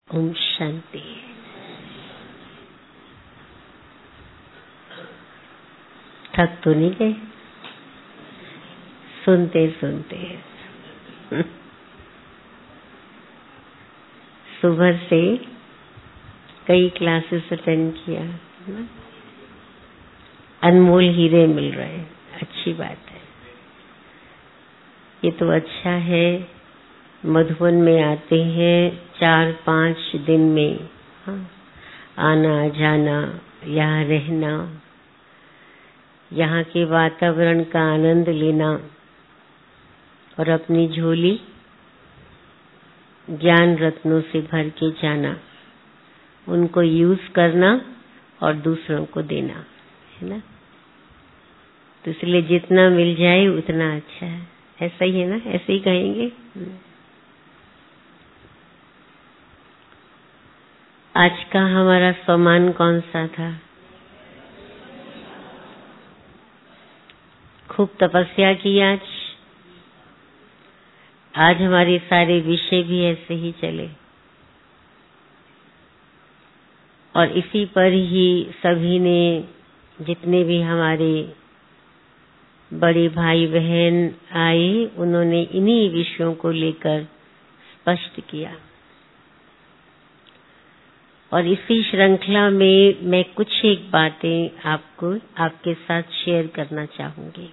ओम शांति। थक तो नहीं गए सुनते सुनते? सुबह से कई क्लासेस अटेंड किया, अनमोल हीरे मिल रहे हैं, अच्छी बात है। ये तो अच्छा है। मधुबन में आते हैं 4-5 दिन में, आना जाना, यहाँ रहना, यहाँ के वातावरण का आनंद लेना और अपनी झोली ज्ञान रत्नों से भर के जाना, उनको यूज करना और दूसरों को देना, है ना। तो इसलिए जितना मिल जाए उतना अच्छा है। ऐसा ही है ना, ऐसे ही कहेंगे। आज का हमारा सम्मान कौन सा था? खूब तपस्या की आज हमारे सारे विषय भी ऐसे ही चले और इसी पर ही सभी ने, जितने भी हमारे बड़े भाई बहन आए, उन्होंने इन्हीं विषयों को लेकर स्पष्ट किया। और इसी श्रृंखला में मैं कुछ एक बातें आपके साथ शेयर करना चाहूंगी।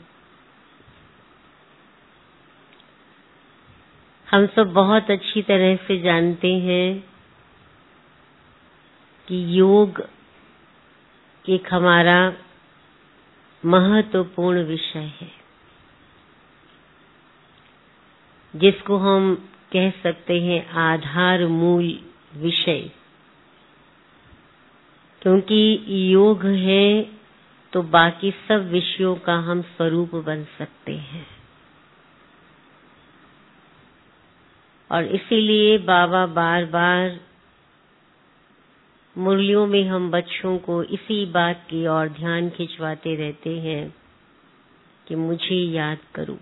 हम सब बहुत अच्छी तरह से जानते हैं कि योग एक हमारा महत्वपूर्ण विषय है, जिसको हम कह सकते हैं आधार मूल विषय। क्योंकि योग है तो बाकी सब विषयों का हम स्वरूप बन सकते हैं। और इसीलिए बाबा बार बार मुरलियों में हम बच्चों को इसी बात की ओर ध्यान खिंचवाते रहते हैं कि मुझे याद करो।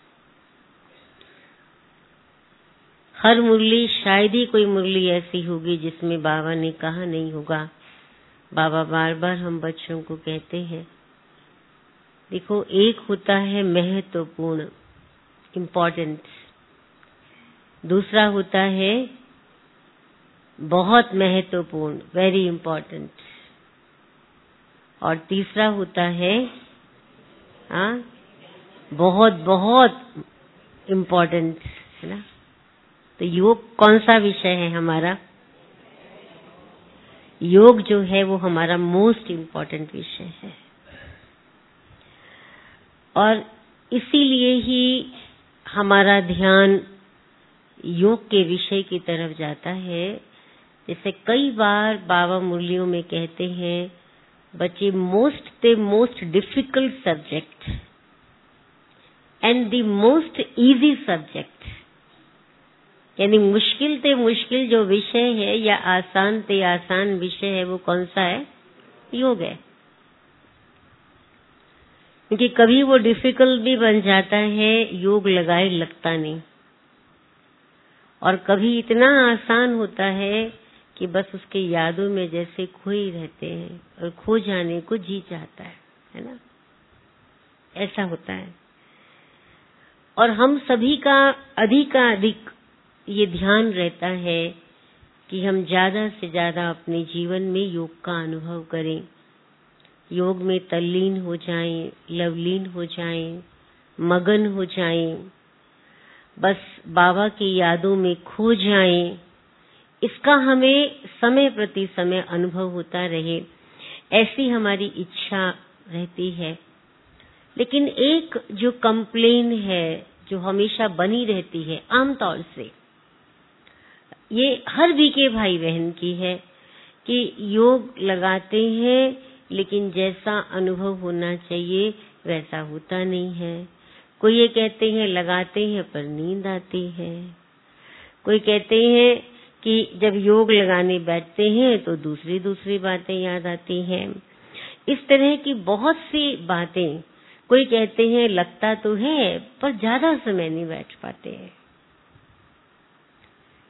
हर मुरली, शायद ही कोई मुरली ऐसी होगी जिसमें बाबा ने कहा नहीं होगा। बाबा बार बार हम बच्चों को कहते हैं, देखो, एक होता है महत्वपूर्ण, इम्पोर्टेंट, दूसरा होता है बहुत महत्वपूर्ण, वेरी इम्पोर्टेंट, और तीसरा होता है बहुत बहुत इम्पोर्टेंट, है ना। तो योग कौन सा विषय है हमारा? योग जो है वो हमारा मोस्ट इम्पोर्टेंट विषय है। और इसीलिए ही हमारा ध्यान योग के विषय की तरफ जाता है। जैसे कई बार बाबा मुरलियों में कहते हैं, बच्चे, most difficult subject and the most easy subject, यानी मुश्किल ते मुश्किल जो विषय है या आसान ते आसान विषय है, वो कौन सा है? योग है। क्योंकि कभी वो डिफिकल्ट भी बन जाता है, योग लगाए लगता नहीं, और कभी इतना आसान होता है कि बस उसके यादों में जैसे खोए रहते हैं और खो जाने को जी चाहता है ना। ऐसा होता है। और हम सभी का अधिक ये ध्यान रहता है कि हम ज्यादा से ज्यादा अपने जीवन में योग का अनुभव करें, योग में तल्लीन हो जाएं, लवलीन हो जाएं, मगन हो जाएं, बस बाबा की यादों में खो जाएं। इसका हमें समय प्रति समय अनुभव होता रहे, ऐसी हमारी इच्छा रहती है। लेकिन एक जो कंप्लेन है, जो हमेशा बनी रहती है आमतौर से, ये हर बीके भाई बहन की है कि योग लगाते हैं लेकिन जैसा अनुभव होना चाहिए वैसा होता नहीं है। कोई ये कहते हैं लगाते हैं पर नींद आती है, कोई कहते हैं कि जब योग लगाने बैठते हैं तो दूसरी बातें याद आती हैं। इस तरह की बहुत सी बातें। कोई कहते हैं लगता तो है पर ज्यादा समय नहीं बैठ पाते हैं।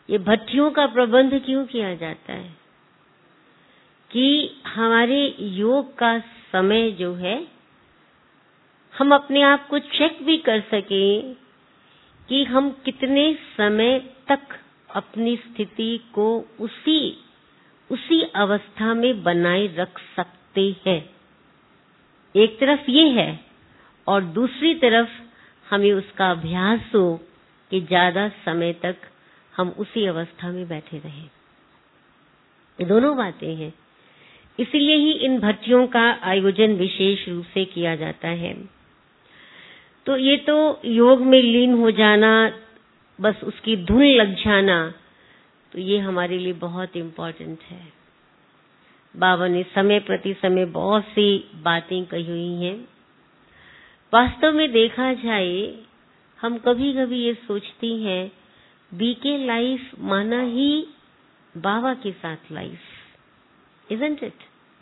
ये भट्टियों का प्रबंध क्यों किया जाता है कि हमारे योग का समय जो है हम अपने आप को चेक भी कर सकें कि हम कितने समय तक अपनी स्थिति को उसी अवस्था में बनाए रख सकते हैं। एक तरफ ये है और दूसरी तरफ हमें उसका अभ्यास हो कि ज्यादा समय तक हम उसी अवस्था में बैठे रहें। ये दोनों बातें हैं। इसीलिए ही इन भट्टियों का आयोजन विशेष रूप से किया जाता है। तो ये तो योग में लीन हो जाना, बस उसकी धुन लग जाना, तो ये हमारे लिए बहुत इम्पोर्टेंट है। बाबा ने समय प्रति समय बहुत सी बातें कही हुई हैं। वास्तव में देखा जाए, हम कभी कभी ये सोचती हैं बीके लाइफ माना ही बाबा के साथ लाइफ, इजंट इट?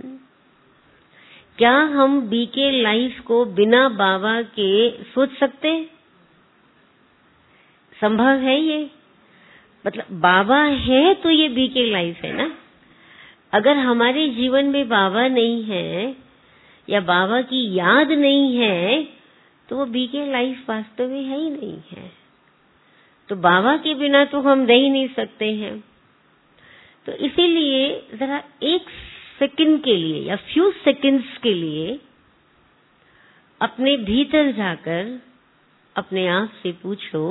क्या हम बीके लाइफ को बिना बाबा के सोच सकते? संभव है ये? मतलब बाबा है तो ये बीके लाइफ है ना। अगर हमारे जीवन में बाबा नहीं है या बाबा की याद नहीं है तो वो बीके लाइफ वास्तव में है ही नहीं है। तो बाबा के बिना तो हम रह ही नहीं सकते हैं। तो इसीलिए जरा एक सेकंड के लिए या फ्यू सेकंड्स के लिए अपने भीतर जाकर अपने आप से पूछो,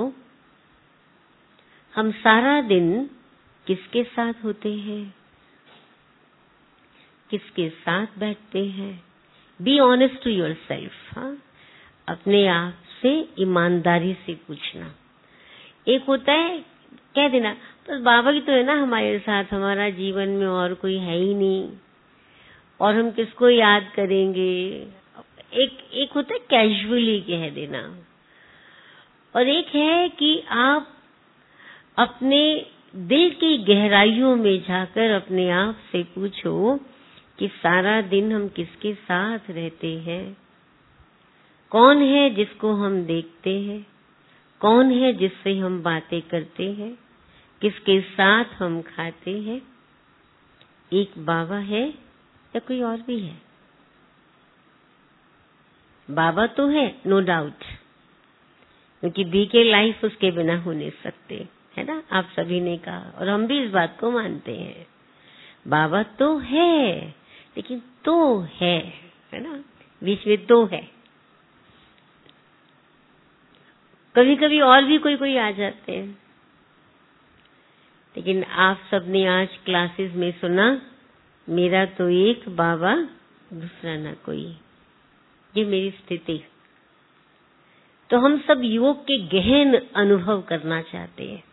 हम सारा दिन किसके साथ होते हैं, किसके साथ बैठते हैं? Be honest to yourself. अपने आप से ईमानदारी से पूछना। एक होता है कह देना बस बाबा ही तो है ना हमारे साथ, हमारा जीवन में और कोई है ही नहीं और हम किसको याद करेंगे। एक होता है कैजुअली कह देना, और एक है कि आप अपने दिल की गहराइयों में जाकर अपने आप से पूछो कि सारा दिन हम किसके साथ रहते हैं, कौन है जिसको हम देखते हैं, कौन है जिससे हम बातें करते हैं, किसके साथ हम खाते हैं। एक बाबा है या कोई और भी है? बाबा तो है, नो डाउट, क्योंकि बीके लाइफ उसके बिना हो नहीं सकते, है ना। आप सभी ने कहा और हम भी इस बात को मानते हैं। बाबा तो है, लेकिन तो है ना, बीच में तो है। कभी कभी और भी कोई आ जाते हैं, लेकिन आप सबने आज क्लासेस में सुना, मेरा तो एक बाबा दूसरा ना कोई, ये मेरी स्थिति। तो हम सब योग के गहन अनुभव करना चाहते हैं,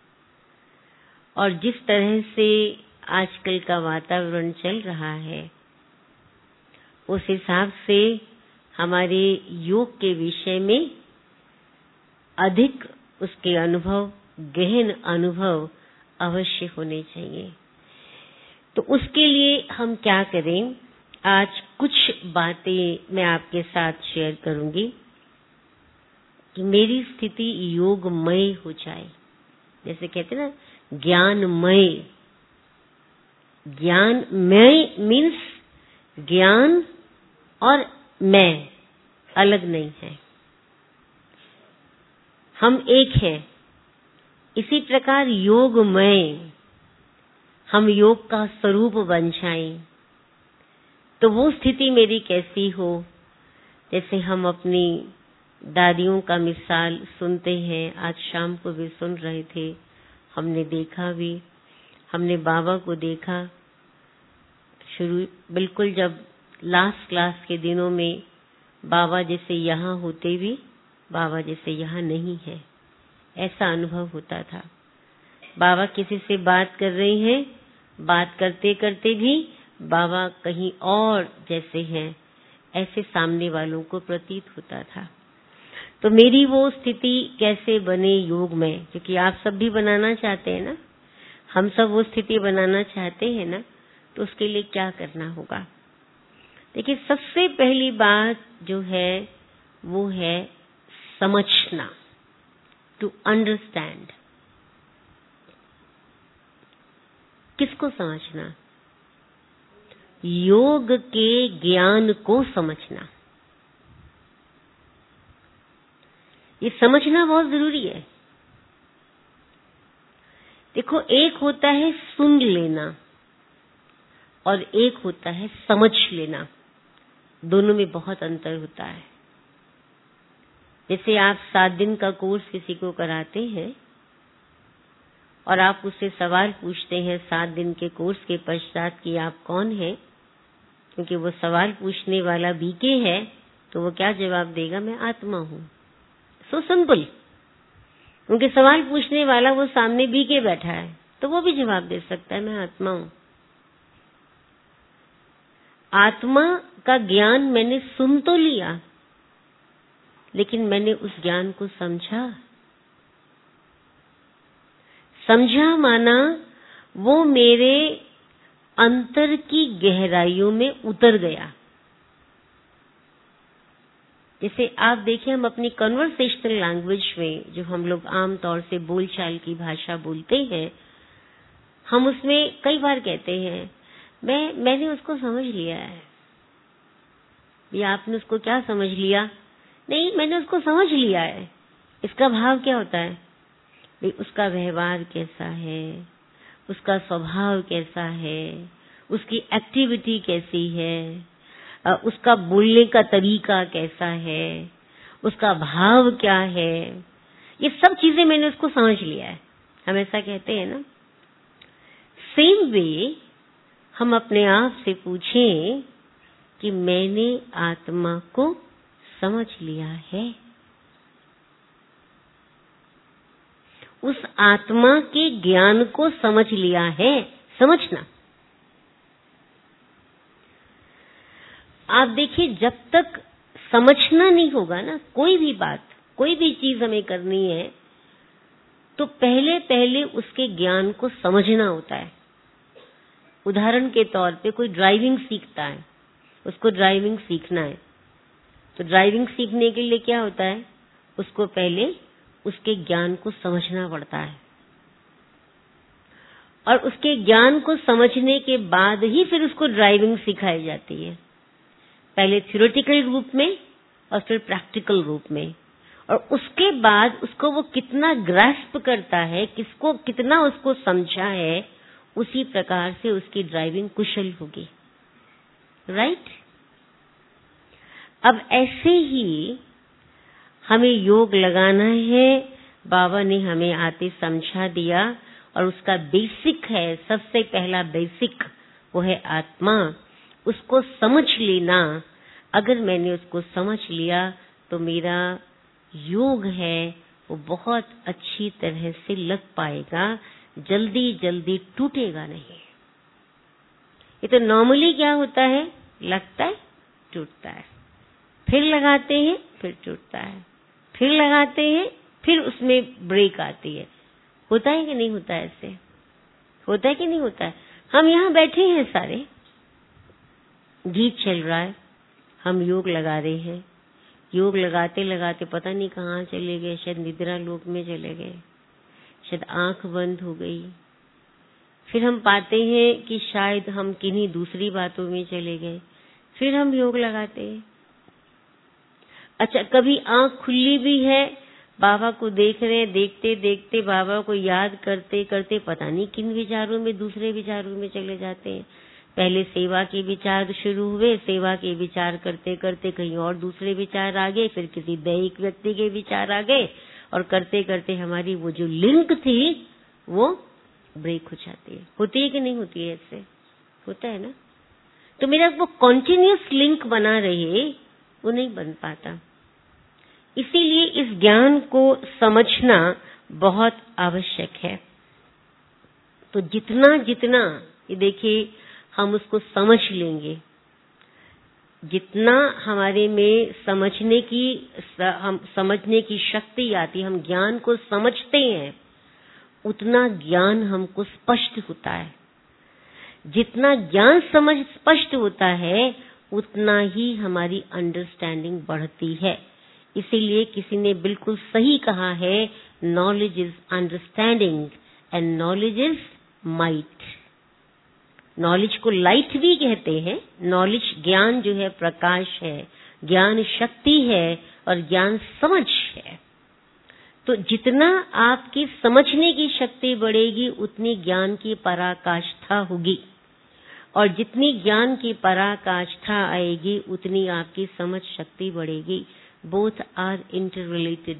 और जिस तरह से आजकल का वातावरण चल रहा है उस हिसाब से हमारे योग के विषय में अधिक उसके अनुभव, गहन अनुभव अवश्य होने चाहिए। तो उसके लिए हम क्या करें, आज कुछ बातें मैं आपके साथ शेयर करूंगी कि मेरी स्थिति योगमय हो जाए। जैसे कहते हैं ना ज्ञानमय। ज्ञानमय मीन्स ज्ञान और मैं अलग नहीं है, हम एक हैं। इसी प्रकार योगमय, हम योग का स्वरूप बन जाएं। तो वो स्थिति मेरी कैसी हो, जैसे हम अपनी दादियों का मिसाल सुनते हैं, आज शाम को भी सुन रहे थे, हमने देखा भी, हमने बाबा को देखा शुरू बिल्कुल जब लास्ट क्लास के दिनों में, बाबा जैसे यहाँ होते भी बाबा जैसे यहाँ नहीं है, ऐसा अनुभव होता था। बाबा किसी से बात कर रहे हैं, बात करते करते भी बाबा कहीं और जैसे हैं, ऐसे सामने वालों को प्रतीत होता था। तो मेरी वो स्थिति कैसे बने योग में, क्योंकि आप सब भी बनाना चाहते हैं ना, हम सब वो स्थिति बनाना चाहते हैं ना, तो उसके लिए क्या करना होगा। देखिए, सबसे पहली बात जो है वो है समझना, टू अंडरस्टैंड। किसको समझना? योग के ज्ञान को समझना। ये समझना बहुत जरूरी है। देखो, एक होता है सुन लेना और एक होता है समझ लेना। दोनों में बहुत अंतर होता है। जैसे आप 7 दिन का कोर्स किसी को कराते हैं और आप उससे सवाल पूछते हैं 7 दिन के कोर्स के पश्चात कि आप कौन हैं, क्योंकि वो सवाल पूछने वाला बीके है, तो वो क्या जवाब देगा? मैं आत्मा हूं। So simple. उनके सवाल पूछने वाला वो सामने बीके बैठा है, तो वो भी जवाब दे सकता है, मैं आत्मा हूं। आत्मा का ज्ञान मैंने सुन तो लिया, लेकिन मैंने उस ज्ञान को समझा। समझा माना वो मेरे अंतर की गहराइयों में उतर गया। जैसे आप देखिए, हम अपनी कन्वर्सेशनल लैंग्वेज में जो हम लोग आम तौर से बोलचाल की भाषा बोलते हैं, हम उसमें कई बार कहते हैं मैंने उसको समझ लिया है। या आपने उसको क्या समझ लिया? नहीं, मैंने उसको समझ लिया है। इसका भाव क्या होता है? भाई, उसका व्यवहार कैसा है, उसका स्वभाव कैसा है, उसकी एक्टिविटी कैसी है, उसका बोलने का तरीका कैसा है, उसका भाव क्या है, ये सब चीजें मैंने उसको समझ लिया है। हम ऐसा कहते हैं ना। सेम वे हम अपने आप से पूछें कि मैंने आत्मा को समझ लिया है। उस आत्मा के ज्ञान को समझ लिया है। समझना। आप देखिए, जब तक समझना नहीं होगा ना, कोई भी बात, कोई भी चीज हमें करनी है, तो पहले पहले उसके ज्ञान को समझना होता है। उदाहरण के तौर पे कोई ड्राइविंग सीखता है, उसको ड्राइविंग सीखना है, तो ड्राइविंग सीखने के लिए क्या होता है? उसको पहले उसके ज्ञान को समझना पड़ता है, और उसके ज्ञान को समझने के बाद ही फिर उसको ड्राइविंग सिखाई जाती है। पहले थ्योरेटिकल रूप में और फिर प्रैक्टिकल रूप में, और उसके बाद उसको वो कितना ग्रास्प करता है, किसको कितना उसको समझा है, उसी प्रकार से उसकी ड्राइविंग कुशल होगी। राइट? अब ऐसे ही हमें योग लगाना है। बाबा ने हमें आते समझा दिया, और उसका बेसिक है, सबसे पहला बेसिक, वो है आत्मा। उसको समझ लेना। अगर मैंने उसको समझ लिया तो मेरा योग है वो बहुत अच्छी तरह से लग पाएगा, जल्दी जल्दी टूटेगा नहीं। ये तो नॉर्मली क्या होता है? लगता है, टूटता है, फिर लगाते हैं, फिर टूटता है, फिर लगाते हैं, फिर उसमें ब्रेक आती है। होता है कि नहीं होता है? ऐसे होता है कि नहीं होता है? हम यहाँ बैठे हैं, सारे गीत चल रहा है, हम योग लगा रहे हैं। योग लगाते लगाते पता नहीं कहाँ चले गए, शायद निद्रा लोक में चले गए, शायद आंख बंद हो गई। फिर हम पाते हैं कि शायद हम किन्हीं दूसरी बातों में चले गए, फिर हम योग लगाते हैं। अच्छा, कभी आंख खुली भी है, बाबा को देख रहे हैं, देखते देखते बाबा को याद करते करते पता नहीं किन विचारों में, दूसरे विचारों में चले जाते हैं। पहले सेवा के विचार शुरू हुए, सेवा के विचार करते करते कहीं और दूसरे विचार आ गए, फिर किसी दैहिक व्यक्ति के विचार आ गए, और करते करते हमारी वो जो लिंक थी वो ब्रेक हो जाती है। होती है कि नहीं होती है? ऐसे होता है ना। तो मेरा वो कॉन्टिन्यूअस लिंक बना रहे, वो नहीं बन पाता। इसीलिए इस ज्ञान को समझना बहुत आवश्यक है। तो जितना जितना ये देखिए हम उसको समझ लेंगे, जितना हमारे में हम समझने की शक्ति आती है, हम ज्ञान को समझते हैं, उतना ज्ञान हमको स्पष्ट होता है। जितना ज्ञान समझ स्पष्ट होता है, उतना ही हमारी अंडरस्टैंडिंग बढ़ती है। इसीलिए किसी ने बिल्कुल सही कहा है, knowledge is understanding and knowledge is might. Knowledge को लाइट भी कहते हैं। नॉलेज, ज्ञान जो है प्रकाश है, ज्ञान शक्ति है और ज्ञान समझ है। तो जितना आपकी समझने की शक्ति बढ़ेगी उतनी ज्ञान की पराकाष्ठा होगी, और जितनी ज्ञान की पराकाष्ठा आएगी उतनी आपकी समझ शक्ति बढ़ेगी। बोथ आर इंटर रिलेटेड,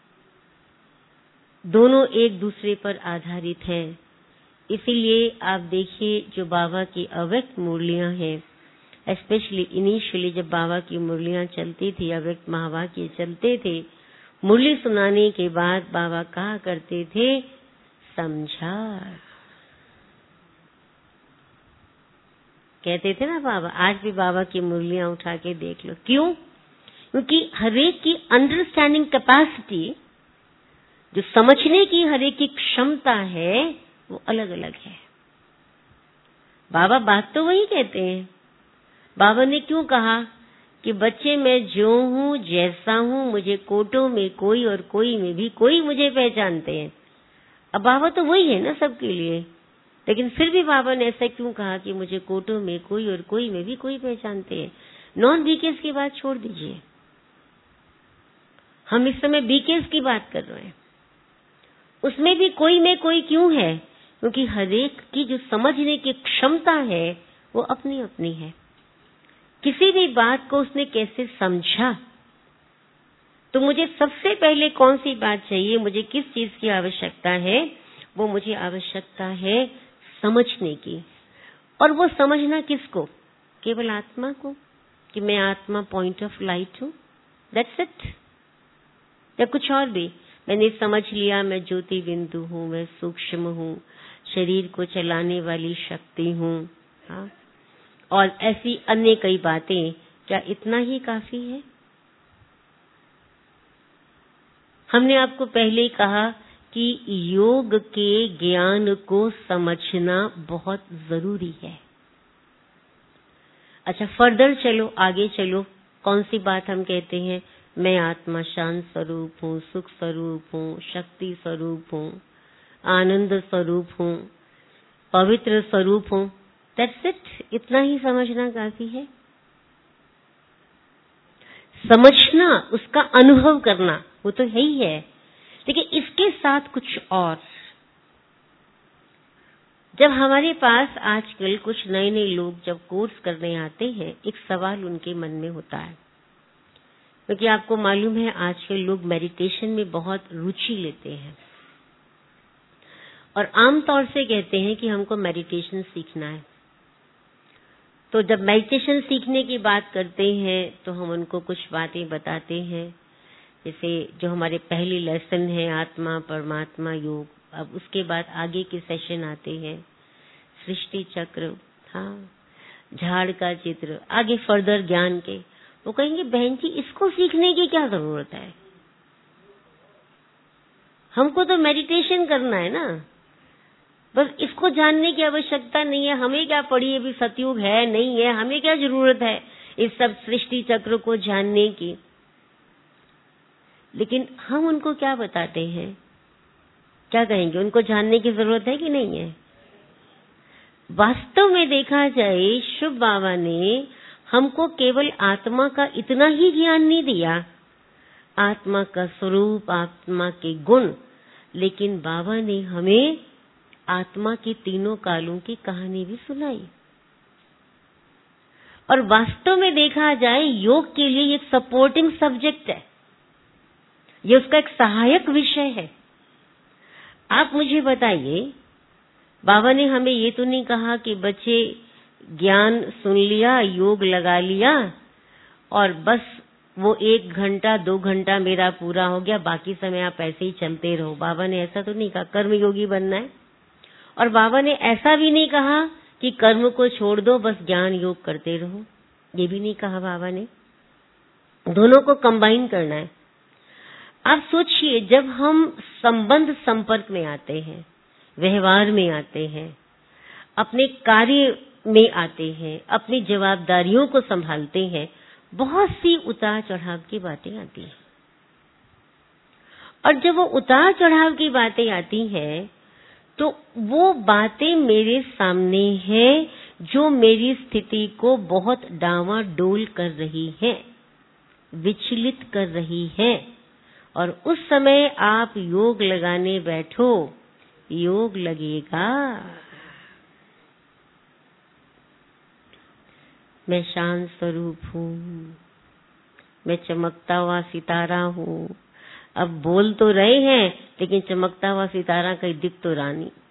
दोनों एक दूसरे पर आधारित हैं। इसीलिए आप देखिए जो बाबा की अव्यक्त मुरलियां हैं, स्पेशली इनिशियली जब बाबा की मुरलियां चलती थी, अव्यक्त महावाक्य चलते थे, मुरली सुनाने के बाद बाबा कहा करते थे, समझा। कहते थे ना बाबा, आज भी बाबा की मुरलियां उठा के देख लो। क्यों? क्योंकि हरेक की अंडरस्टैंडिंग कैपेसिटी, जो समझने की हरेक की क्षमता है, वो अलग अलग है। बाबा बात तो वही कहते हैं। बाबा ने क्यों कहा कि बच्चे मैं जो हूँ, जैसा हूँ, मुझे कोटों में कोई और कोई में भी कोई मुझे पहचानते हैं। अब बाबा तो वही है ना सबके लिए, लेकिन फिर भी बाबा ने ऐसा क्यों कहा कि मुझे कोटों में कोई और कोई में भी कोई पहचानते हैं। नॉन बीकेस की बात छोड़ दीजिए, हम इस समय बीकेस की बात कर रहे हैं। उसमें भी कोई में कोई क्यों है? क्योंकि हरेक की जो समझने की क्षमता है वो अपनी अपनी है। किसी भी बात को उसने कैसे समझा, तो मुझे सबसे पहले कौन सी बात चाहिए, मुझे किस चीज की आवश्यकता है? वो मुझे आवश्यकता है समझने की। और वो समझना किसको? केवल आत्मा को, कि मैं आत्मा पॉइंट ऑफ लाइट हूं, दैट्स इट। या कुछ और भी मैंने समझ लिया, मैं ज्योति बिंदु हूं, मैं सूक्ष्म हूं, शरीर को चलाने वाली शक्ति हूं, हाँ, और ऐसी अन्य कई बातें। क्या इतना ही काफी है? हमने आपको पहले ही कहा कि योग के ज्ञान को समझना बहुत जरूरी है। अच्छा, फर्दर चलो, आगे चलो। कौन सी बात हम कहते हैं? मैं आत्मा शांत स्वरूप हूँ, सुख स्वरूप हूँ, शक्ति स्वरूप हूँ, आनंद स्वरूप हूँ, पवित्र स्वरूप हूँ। That's it. इतना ही समझना काफी है। समझना, उसका अनुभव करना, वो तो है ही है, लेकिन इसके साथ कुछ और। जब हमारे पास आजकल कुछ नए नए लोग जब कोर्स करने आते हैं, एक सवाल उनके मन में होता है, क्योंकि आपको मालूम है आजकल लोग मेडिटेशन में बहुत रुचि लेते हैं और आमतौर से कहते हैं कि हमको मेडिटेशन सीखना है। तो जब मेडिटेशन सीखने की बात करते हैं तो हम उनको कुछ बातें बताते हैं, जैसे जो हमारे पहले लेसन है आत्मा परमात्मा योग। अब उसके बाद आगे के सेशन आते हैं, सृष्टि चक्र, हाँ, झाड़ का चित्र, आगे फर्दर ज्ञान के। वो कहेंगे बहन जी इसको सीखने की क्या जरूरत है, हमको तो मेडिटेशन करना है ना, बस इसको जानने की आवश्यकता नहीं है। हमें क्या पड़ी, अभी सतयुग है नहीं है, हमें क्या जरूरत है इस सब सृष्टि चक्र को जानने की। लेकिन हम उनको क्या बताते हैं, क्या कहेंगे, उनको जानने की जरूरत है कि नहीं है? वास्तव में देखा जाए शुभ बाबा ने हमको केवल आत्मा का इतना ही ज्ञान नहीं दिया, आत्मा का स्वरूप, आत्मा के गुण, लेकिन बाबा ने हमें आत्मा की तीनों कालों की कहानी भी सुनाई। और वास्तव में देखा जाए योग के लिए एक सपोर्टिंग सब्जेक्ट है, ये उसका एक सहायक विषय है। आप मुझे बताइए, बाबा ने हमें ये तो नहीं कहा कि बच्चे ज्ञान सुन लिया, योग लगा लिया और बस वो 1 घंटा 2 घंटा मेरा पूरा हो गया, बाकी समय आप ऐसे ही चलते रहो। बाबा ने ऐसा तो नहीं कहा कर्मयोगी बनना है। और बाबा ने ऐसा भी नहीं कहा कि कर्म को छोड़ दो, बस ज्ञान योग करते रहो, ये भी नहीं कहा बाबा ने। दोनों को कंबाइन करना है। आप सोचिए, जब हम संबंध संपर्क में आते हैं, व्यवहार में आते हैं, अपने कार्य में आते हैं, अपनी जवाबदारियों को संभालते हैं, बहुत सी उतार चढ़ाव की बातें आती हैं। और जब वो उतार चढ़ाव की बातें आती हैं तो वो बातें मेरे सामने हैं जो मेरी स्थिति को बहुत डावाडोल कर रही है, विचलित कर रही है। और उस समय आप योग लगाने बैठो, योग लगेगा। मैं शांत स्वरूप हूँ, मैं चमकता हुआ सितारा हूँ। अब बोल तो रहे हैं, लेकिन चमकता हुआ सितारा कहीं दिख तो रहा नहीं।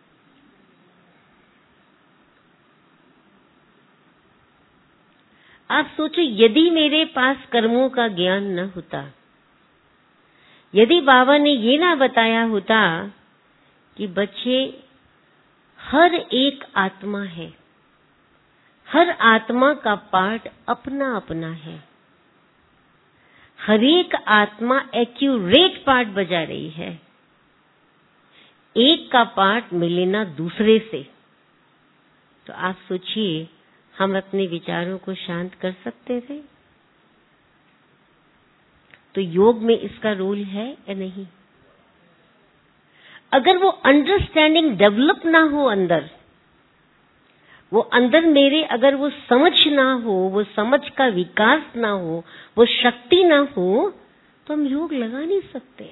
आप सोचो, यदि मेरे पास कर्मों का ज्ञान न होता, यदि बाबा ने ये ना बताया होता कि बच्चे, हर एक आत्मा है, हर आत्मा का पार्ट अपना अपना है, हर एक आत्मा एक्यूरेट पार्ट बजा रही है, एक का पार्ट मिले ना दूसरे से, तो आप सोचिए हम अपने विचारों को शांत कर सकते थे? तो योग में इसका रोल है या नहीं? अगर वो अंडरस्टैंडिंग डेवलप ना हो अंदर, वो अंदर मेरे अगर वो समझ ना हो, वो समझ का विकास ना हो, वो शक्ति ना हो, तो हम योग लगा नहीं सकते।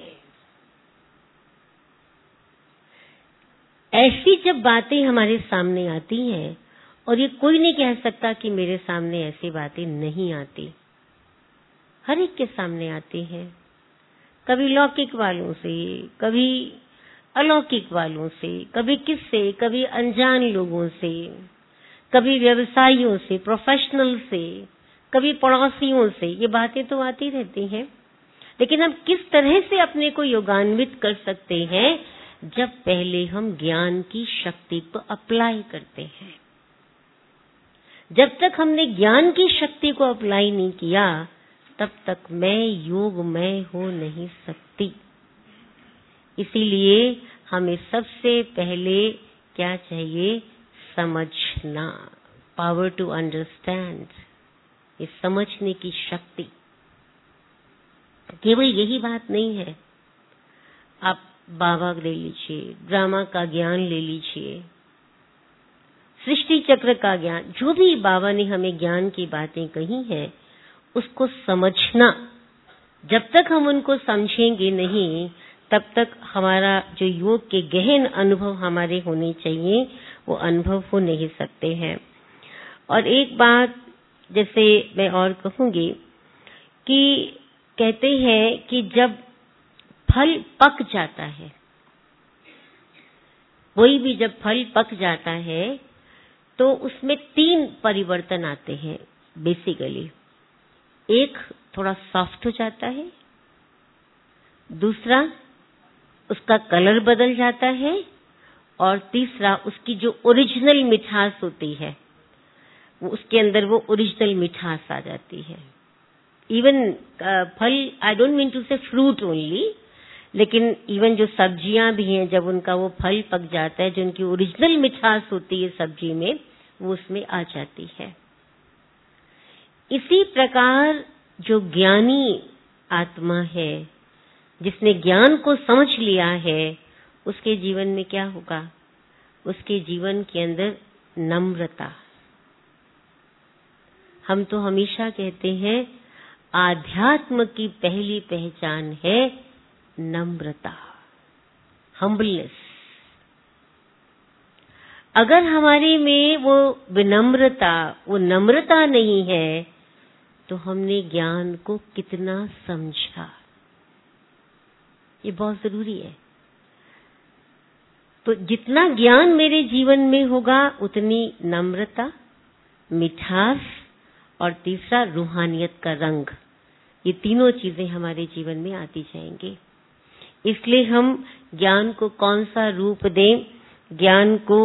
ऐसी जब बातें हमारे सामने आती हैं, और ये कोई नहीं कह सकता कि मेरे सामने ऐसी बातें नहीं आती, हर एक के सामने आती हैं। कभी लौकिक वालों से, कभी अलौकिक वालों से, कभी किससे, कभी अनजान लोगों से, कभी व्यवसायियों से, प्रोफेशनल से, कभी पड़ोसियों से, ये बातें तो आती रहती हैं। लेकिन हम किस तरह से अपने को योगान्वित कर सकते हैं? जब पहले हम ज्ञान की शक्ति को अप्लाई करते हैं। जब तक हमने ज्ञान की शक्ति को अप्लाई नहीं किया, तब तक मैं योगमय हो नहीं सकती। इसीलिए हमें सबसे पहले क्या चाहिए? समझना, पावर टू अंडरस्टैंड, ये समझने की शक्ति। केवल यही बात नहीं है, आप बाबा ले लीजिए, ड्रामा का ज्ञान ले लीजिए, सृष्टि चक्र का ज्ञान, जो भी बाबा ने हमें ज्ञान की बातें कही हैं, उसको समझना। जब तक हम उनको समझेंगे नहीं, तब तक हमारा जो योग के गहन अनुभव हमारे होने चाहिए, वो अनुभव हो नहीं सकते हैं। और एक बात जैसे मैं और कहूंगी कि कहते हैं कि जब फल पक जाता है, कोई भी जब फल पक जाता है, तो उसमें 3 परिवर्तन आते हैं बेसिकली। एक, थोड़ा सॉफ्ट हो जाता है, दूसरा, उसका कलर बदल जाता है, और तीसरा, उसकी जो ओरिजिनल मिठास होती है, वो उसके अंदर वो ओरिजिनल मिठास आ जाती है। इवन फल, I don't mean to say fruit only, लेकिन इवन जो सब्जियां भी हैं, जब उनका वो फल पक जाता है, जो उनकी ओरिजिनल मिठास होती है सब्जी में, वो उसमें आ जाती है। इसी प्रकार जो ज्ञानी आत्मा है, जिसने ज्ञान को समझ लिया है, उसके जीवन में क्या होगा? उसके जीवन के अंदर नम्रता। हम तो हमेशा कहते हैं आध्यात्म की पहली पहचान है नम्रता, हम्बलनेस। अगर हमारे में वो विनम्रता, वो नम्रता नहीं है, तो हमने ज्ञान को कितना समझा, ये बहुत जरूरी है। तो जितना ज्ञान मेरे जीवन में होगा, उतनी नम्रता, मिठास, और तीसरा रूहानियत का रंग, ये तीनों चीजें हमारे जीवन में आती जाएंगी। इसलिए हम ज्ञान को कौन सा रूप दें? ज्ञान को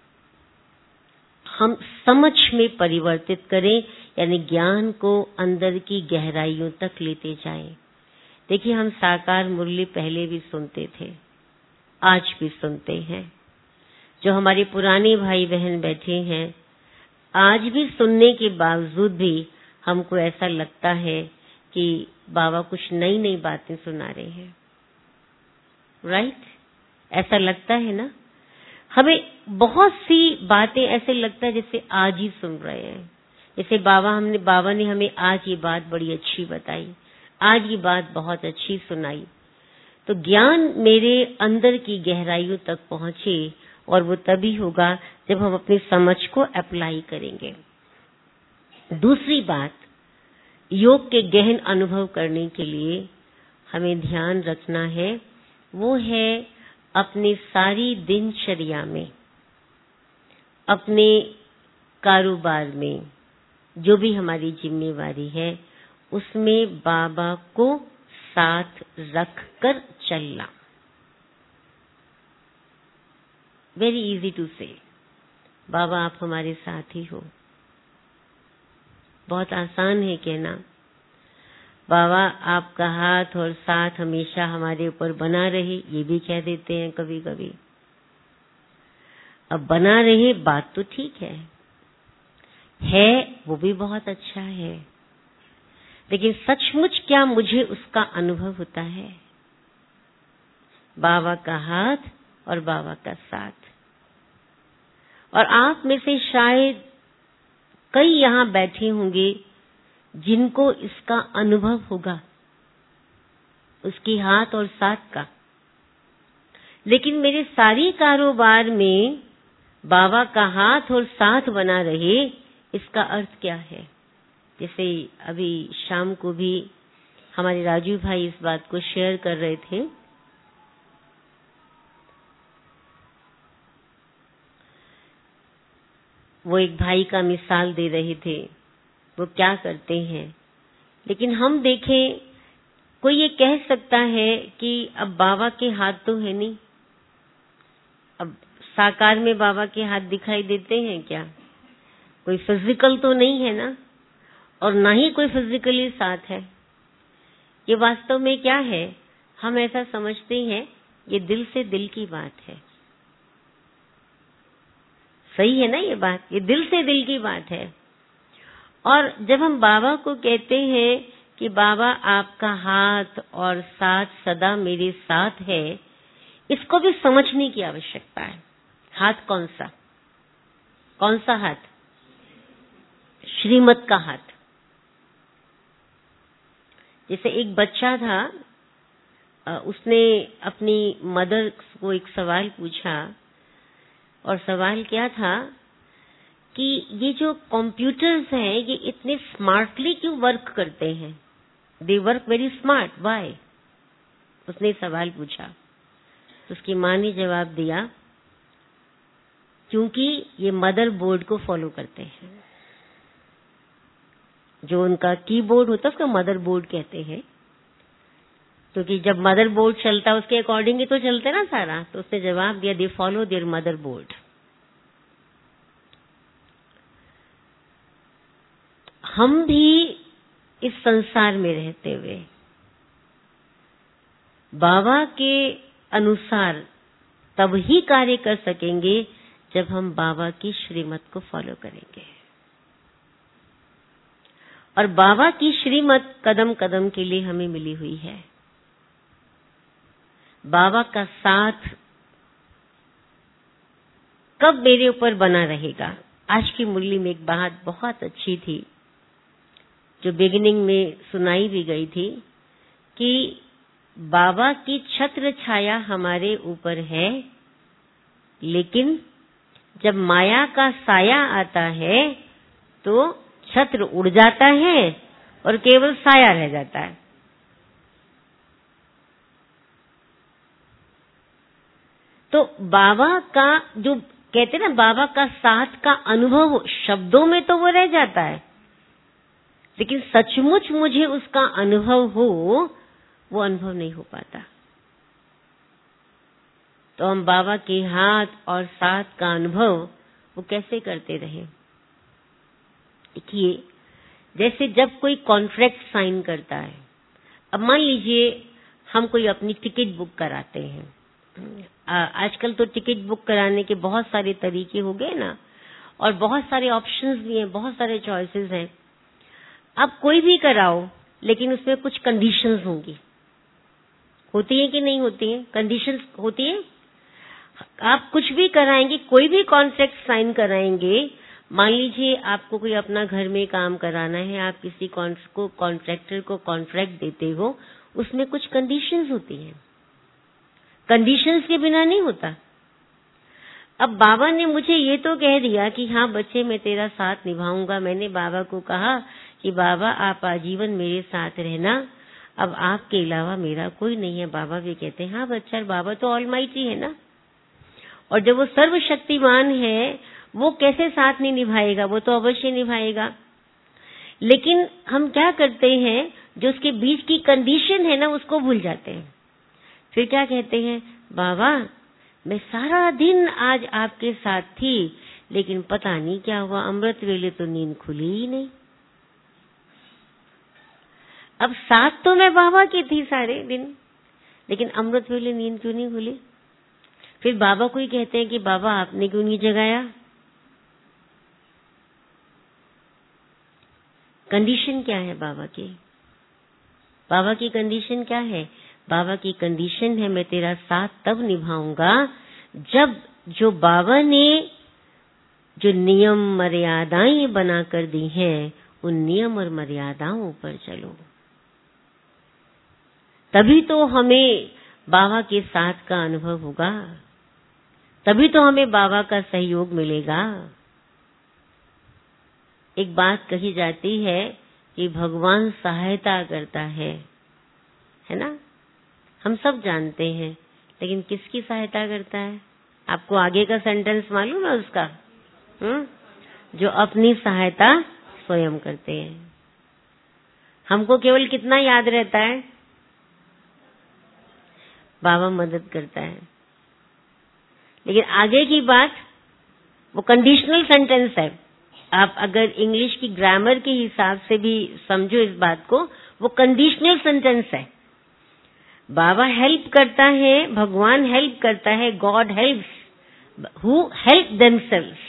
हम समझ में परिवर्तित करें, यानी ज्ञान को अंदर की गहराइयों तक लेते जाएं। देखिए, हम साकार मुरली पहले भी सुनते थे, आज भी सुनते हैं। जो हमारे पुराने भाई बहन बैठे हैं, आज भी सुनने के बावजूद भी हमको ऐसा लगता है कि बाबा कुछ नई नई बातें सुना रहे हैं। राइट? ऐसा लगता है ना? हमें बहुत सी बातें ऐसे लगता है जैसे आज ही सुन रहे हैं। जैसे बाबा ने हमें आज ये बात बड़ी अच्छी बताई, आज ये बात बहुत अच्छी सुनाई। तो ज्ञान मेरे अंदर की गहराइयों तक पहुंचे, और वो तभी होगा जब हम अपनी समझ को अप्लाई करेंगे। दूसरी बात, योग के गहन अनुभव करने के लिए हमें ध्यान रखना है, वो है अपनी सारी दिनचर्या में, अपने कारोबार में, जो भी हमारी जिम्मेवारी है, उसमें बाबा को साथ रख कर चलना। वेरी इजी टू से, बाबा आप हमारे साथ ही हो। बहुत आसान है कहना, बाबा आपका हाथ और साथ हमेशा हमारे ऊपर बना रहे, ये भी कह देते हैं कभी कभी। अब बना रहे बात तो ठीक है वो भी बहुत अच्छा है, लेकिन सचमुच क्या मुझे उसका अनुभव होता है? बाबा का हाथ और बाबा का साथ। और आप में से शायद कई यहाँ बैठे होंगे जिनको इसका अनुभव होगा, उसकी हाथ और साथ का। लेकिन मेरे सारी कारोबार में बाबा का हाथ और साथ बना रहे, इसका अर्थ क्या है? जैसे अभी शाम को भी हमारे राजू भाई इस बात को शेयर कर रहे थे। वो एक भाई का मिसाल दे रहे थे, वो क्या करते हैं। लेकिन हम देखें, कोई ये कह सकता है कि अब बाबा के हाथ तो है नहीं, अब साकार में बाबा के हाथ दिखाई देते हैं क्या? कोई फिजिकल तो नहीं है ना, और ना ही कोई फिजिकली साथ है। ये वास्तव में क्या है? हम ऐसा समझते हैं ये दिल से दिल की बात है। सही है ना ये बात? ये दिल से दिल की बात है। और जब हम बाबा को कहते हैं कि बाबा आपका हाथ और साथ सदा मेरे साथ है, इसको भी समझने की आवश्यकता है। हाथ कौन सा? कौन सा हाथ? श्रीमत का हाथ। जैसे एक बच्चा था, उसने अपनी मदर को एक सवाल पूछा, और सवाल क्या था कि ये जो कंप्यूटर्स हैं ये इतने स्मार्टली क्यों वर्क करते हैं? They work very smart, why? उसने सवाल पूछा, तो उसकी माँ ने जवाब दिया, क्योंकि ये मदर बोर्ड को फॉलो करते हैं। जो उनका कीबोर्ड होता है उसका मदर बोर्ड कहते हैं, क्योंकि जब मदर बोर्ड चलता है उसके अकॉर्डिंग ही तो चलते ना सारा। तो उसने जवाब दिया, they follow their mother board. हम भी इस संसार में रहते हुए बाबा के अनुसार तब ही कार्य कर सकेंगे जब हम बाबा की श्रीमत को फॉलो करेंगे। और बाबा की श्रीमत कदम कदम के लिए हमें मिली हुई है। बाबा का साथ कब मेरे ऊपर बना रहेगा? आज की मुरली में एक बात बहुत अच्छी थी, जो बिगिनिंग में सुनाई भी गई थी, कि बाबा की छत्र छाया हमारे ऊपर है, लेकिन जब माया का साया आता है तो छत्र उड़ जाता है और केवल साया रह जाता है। तो बाबा का जो कहते हैं ना, बाबा का साथ का अनुभव शब्दों में तो वो रह जाता है, लेकिन सचमुच मुझे उसका अनुभव हो, वो अनुभव नहीं हो पाता। तो हम बाबा के हाथ और साथ का अनुभव वो कैसे करते रहे? देखिए, जैसे जब कोई कॉन्ट्रैक्ट साइन करता है, अब मान लीजिए हम कोई अपनी टिकट बुक कराते हैं। आजकल तो टिकट बुक कराने के बहुत सारे तरीके हो गए ना, और बहुत सारे ऑप्शंस भी हैं, बहुत सारे चॉइसेस हैं। आप कोई भी कराओ, लेकिन उसमें कुछ कंडीशंस होंगी। होती है कि नहीं होती है? कंडीशंस होती है। आप कुछ भी कराएंगे, कोई भी कॉन्ट्रैक्ट साइन कराएंगे, मान लीजिए आपको कोई अपना घर में काम कराना है, आप किसी कॉन्ट्रैक्टर को कॉन्ट्रैक्ट देते हो, उसमें कुछ कंडीशंस होती हैं, कंडीशंस के बिना नहीं होता। अब बाबा ने मुझे ये तो कह दिया कि हाँ बच्चे मैं तेरा साथ निभाऊंगा। मैंने बाबा को कहा कि बाबा आप आजीवन मेरे साथ रहना, अब आपके अलावा मेरा कोई नहीं है। बाबा भी कहते हैं हाँ बच्चा, बाबा तो ऑलमाइटी है ना, और जब वो सर्वशक्तिमान है वो कैसे साथ नहीं निभाएगा, वो तो अवश्य निभाएगा। लेकिन हम क्या करते हैं, जो उसके बीच की कंडीशन है ना उसको भूल जाते हैं। फिर क्या कहते हैं, बाबा मैं सारा दिन आज आपके साथ थी, लेकिन पता नहीं क्या हुआ, अमृत वेले तो नींद खुली ही नहीं। अब साथ तो मैं बाबा की थी सारे दिन, लेकिन अमृत वेले नींद क्यों नहीं खुली। फिर बाबा को ही कहते हैं कि बाबा आपने क्यों नहीं जगाया। कंडीशन क्या है बाबा की? बाबा की कंडीशन क्या है? बाबा की कंडीशन है मैं तेरा साथ तब निभाऊंगा जब जो बाबा ने जो नियम मर्यादाएं बनाकर दी हैं उन नियम और मर्यादाओं पर चलो, तभी तो हमें बाबा के साथ का अनुभव होगा, तभी तो हमें बाबा का सहयोग मिलेगा। एक बात कही जाती है कि भगवान सहायता करता है ना, हम सब जानते हैं, लेकिन किसकी सहायता करता है? आपको आगे का सेंटेंस मालूम है उसका? जो अपनी सहायता स्वयं करते हैं। हमको केवल कितना याद रहता है, बाबा मदद करता है, लेकिन आगे की बात वो कंडीशनल सेंटेंस है। आप अगर इंग्लिश की ग्रामर के हिसाब से भी समझो इस बात को, वो कंडीशनल सेंटेंस है। बाबा हेल्प करता है, भगवान हेल्प करता है, God helps who help themselves.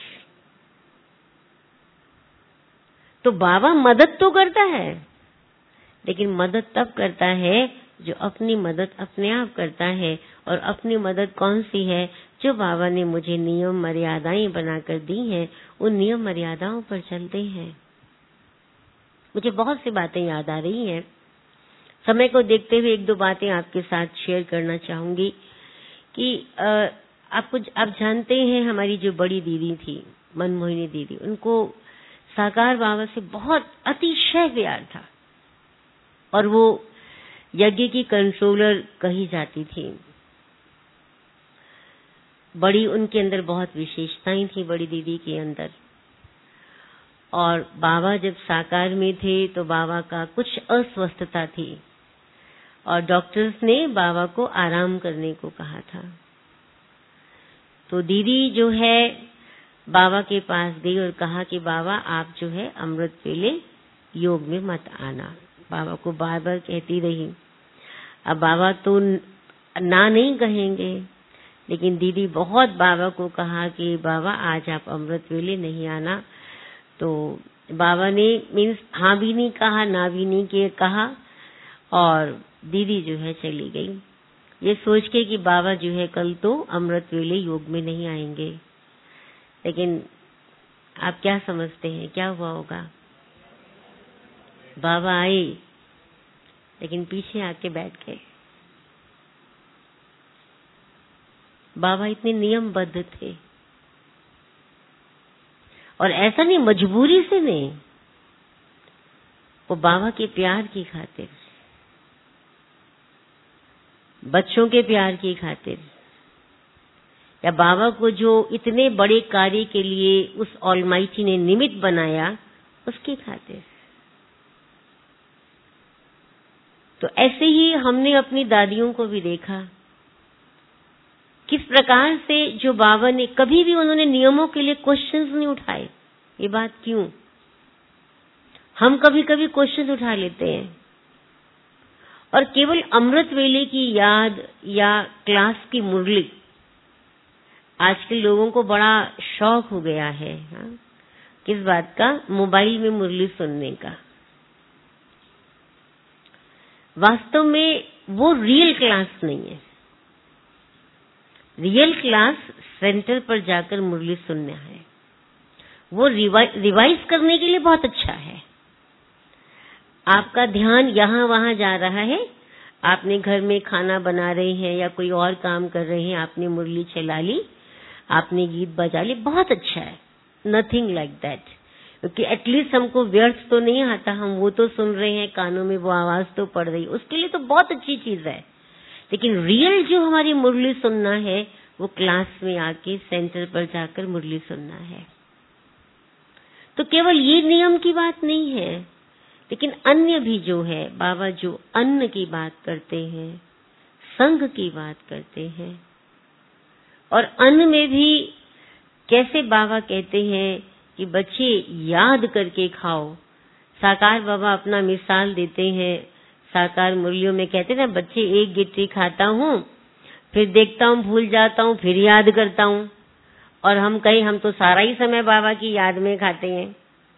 तो बाबा मदद तो करता है, लेकिन मदद तब करता है जो अपनी मदद अपने आप करता है। और अपनी मदद कौन सी है? जो बाबा ने मुझे नियम मर्यादाएं बनाकर दी हैं, उन नियम मर्यादाओं पर चलते हैं। मुझे बहुत सी बातें याद आ रही हैं, समय को देखते हुए एक दो बातें आपके साथ शेयर करना चाहूंगी कि आप जानते हैं हमारी जो बड़ी दीदी थी मनमोहिनी दीदी, उनको साकार बाबा से बहुत अतिशय प्यार था और वो यज्ञ की कंट्रोलर कही जाती थी। बड़ी उनके अंदर बहुत विशेषताएं थी बड़ी दीदी के अंदर। और बाबा जब साकार में थे तो बाबा का कुछ अस्वस्थता थी और डॉक्टर्स ने बाबा को आराम करने को कहा था। तो दीदी जो है बाबा के पास गई और कहा कि बाबा आप जो है अमृत वेले योग में मत आना। बाबा को बार बार कहती रही। अब बाबा तो ना नहीं कहेंगे, लेकिन दीदी बहुत बाबा को कहा कि बाबा आज आप अमृत वेले नहीं आना। तो बाबा ने मीन्स हाँ भी नहीं कहा, ना भी नहीं कहा, और दीदी जो है चली गई, ये सोच के कि बाबा जो है कल तो अमृत वेले योग में नहीं आएंगे। लेकिन आप क्या समझते हैं क्या हुआ होगा? बाबा आए, लेकिन पीछे आके बैठ गए। बाबा इतने नियमबद्ध थे, और ऐसा नहीं मजबूरी से नहीं, वो बाबा के प्यार की खातिर, बच्चों के प्यार की खातिर, या बाबा को जो इतने बड़े कार्य के लिए उस ऑलमाइटी ने निमित्त बनाया उसकी खातिर। तो ऐसे ही हमने अपनी दादियों को भी देखा किस प्रकार से जो बाबा ने कभी भी उन्होंने नियमों के लिए क्वेश्चंस नहीं उठाए। ये बात क्यों? हम कभी कभी क्वेश्चन उठा लेते हैं और केवल अमृत वेले की याद या क्लास की मुरली, आजकल लोगों को बड़ा शौक हो गया है। हाँ? किस बात का? मोबाइल में मुरली सुनने का। वास्तव में वो रियल क्लास नहीं है। रियल क्लास सेंटर पर जाकर मुरली सुनना है। वो रिवाइज करने के लिए बहुत अच्छा है। आपका ध्यान यहाँ वहां जा रहा है, आपने घर में खाना बना रहे हैं या कोई और काम कर रहे हैं, आपने मुरली चला ली, आपने गीत बजा ली, बहुत अच्छा है। नथिंग लाइक दैट, क्योंकि एटलीस्ट हमको व्यर्थ तो नहीं आता, हम वो तो सुन रहे हैं, कानों में वो आवाज तो पड़ रही, उसके लिए तो बहुत अच्छी चीज है। लेकिन रियल जो हमारी मुरली सुनना है वो क्लास में आके सेंटर पर जाकर मुरली सुनना है। तो केवल ये नियम की बात नहीं है, लेकिन अन्य भी जो है, बाबा जो अन्न की बात करते हैं, संघ की बात करते हैं, और अन्न में भी कैसे बाबा कहते हैं कि बच्चे याद करके खाओ। साकार बाबा अपना मिसाल देते हैं, साकार मुरलियों में कहते हैं ना, बच्चे एक गिट्टी खाता हूँ, फिर देखता हूँ, भूल जाता हूँ, फिर याद करता हूँ। और हम कहीं, हम तो सारा ही समय बाबा की याद में खाते हैं।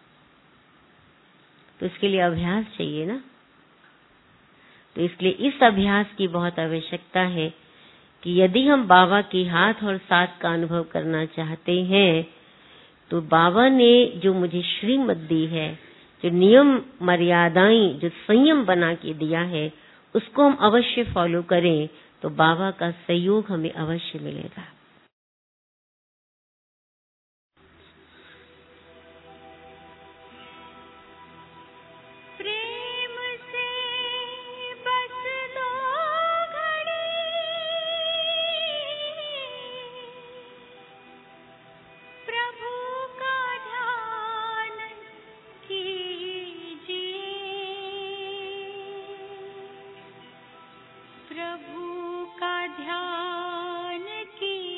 तो इसके लिए अभ्यास चाहिए ना। तो इसलिए इस अभ्यास की बहुत आवश्यकता है कि यदि हम बाबा के हाथ और साथ का अनुभव करना चाहते हैं, तो बाबा ने जो मुझे श्रीमत दी है, जो नियम मर्यादाएं, जो संयम बना के दिया है, उसको हम अवश्य फॉलो करें, तो बाबा का सहयोग हमें अवश्य मिलेगा। प्रभु का ध्यान कीजिए।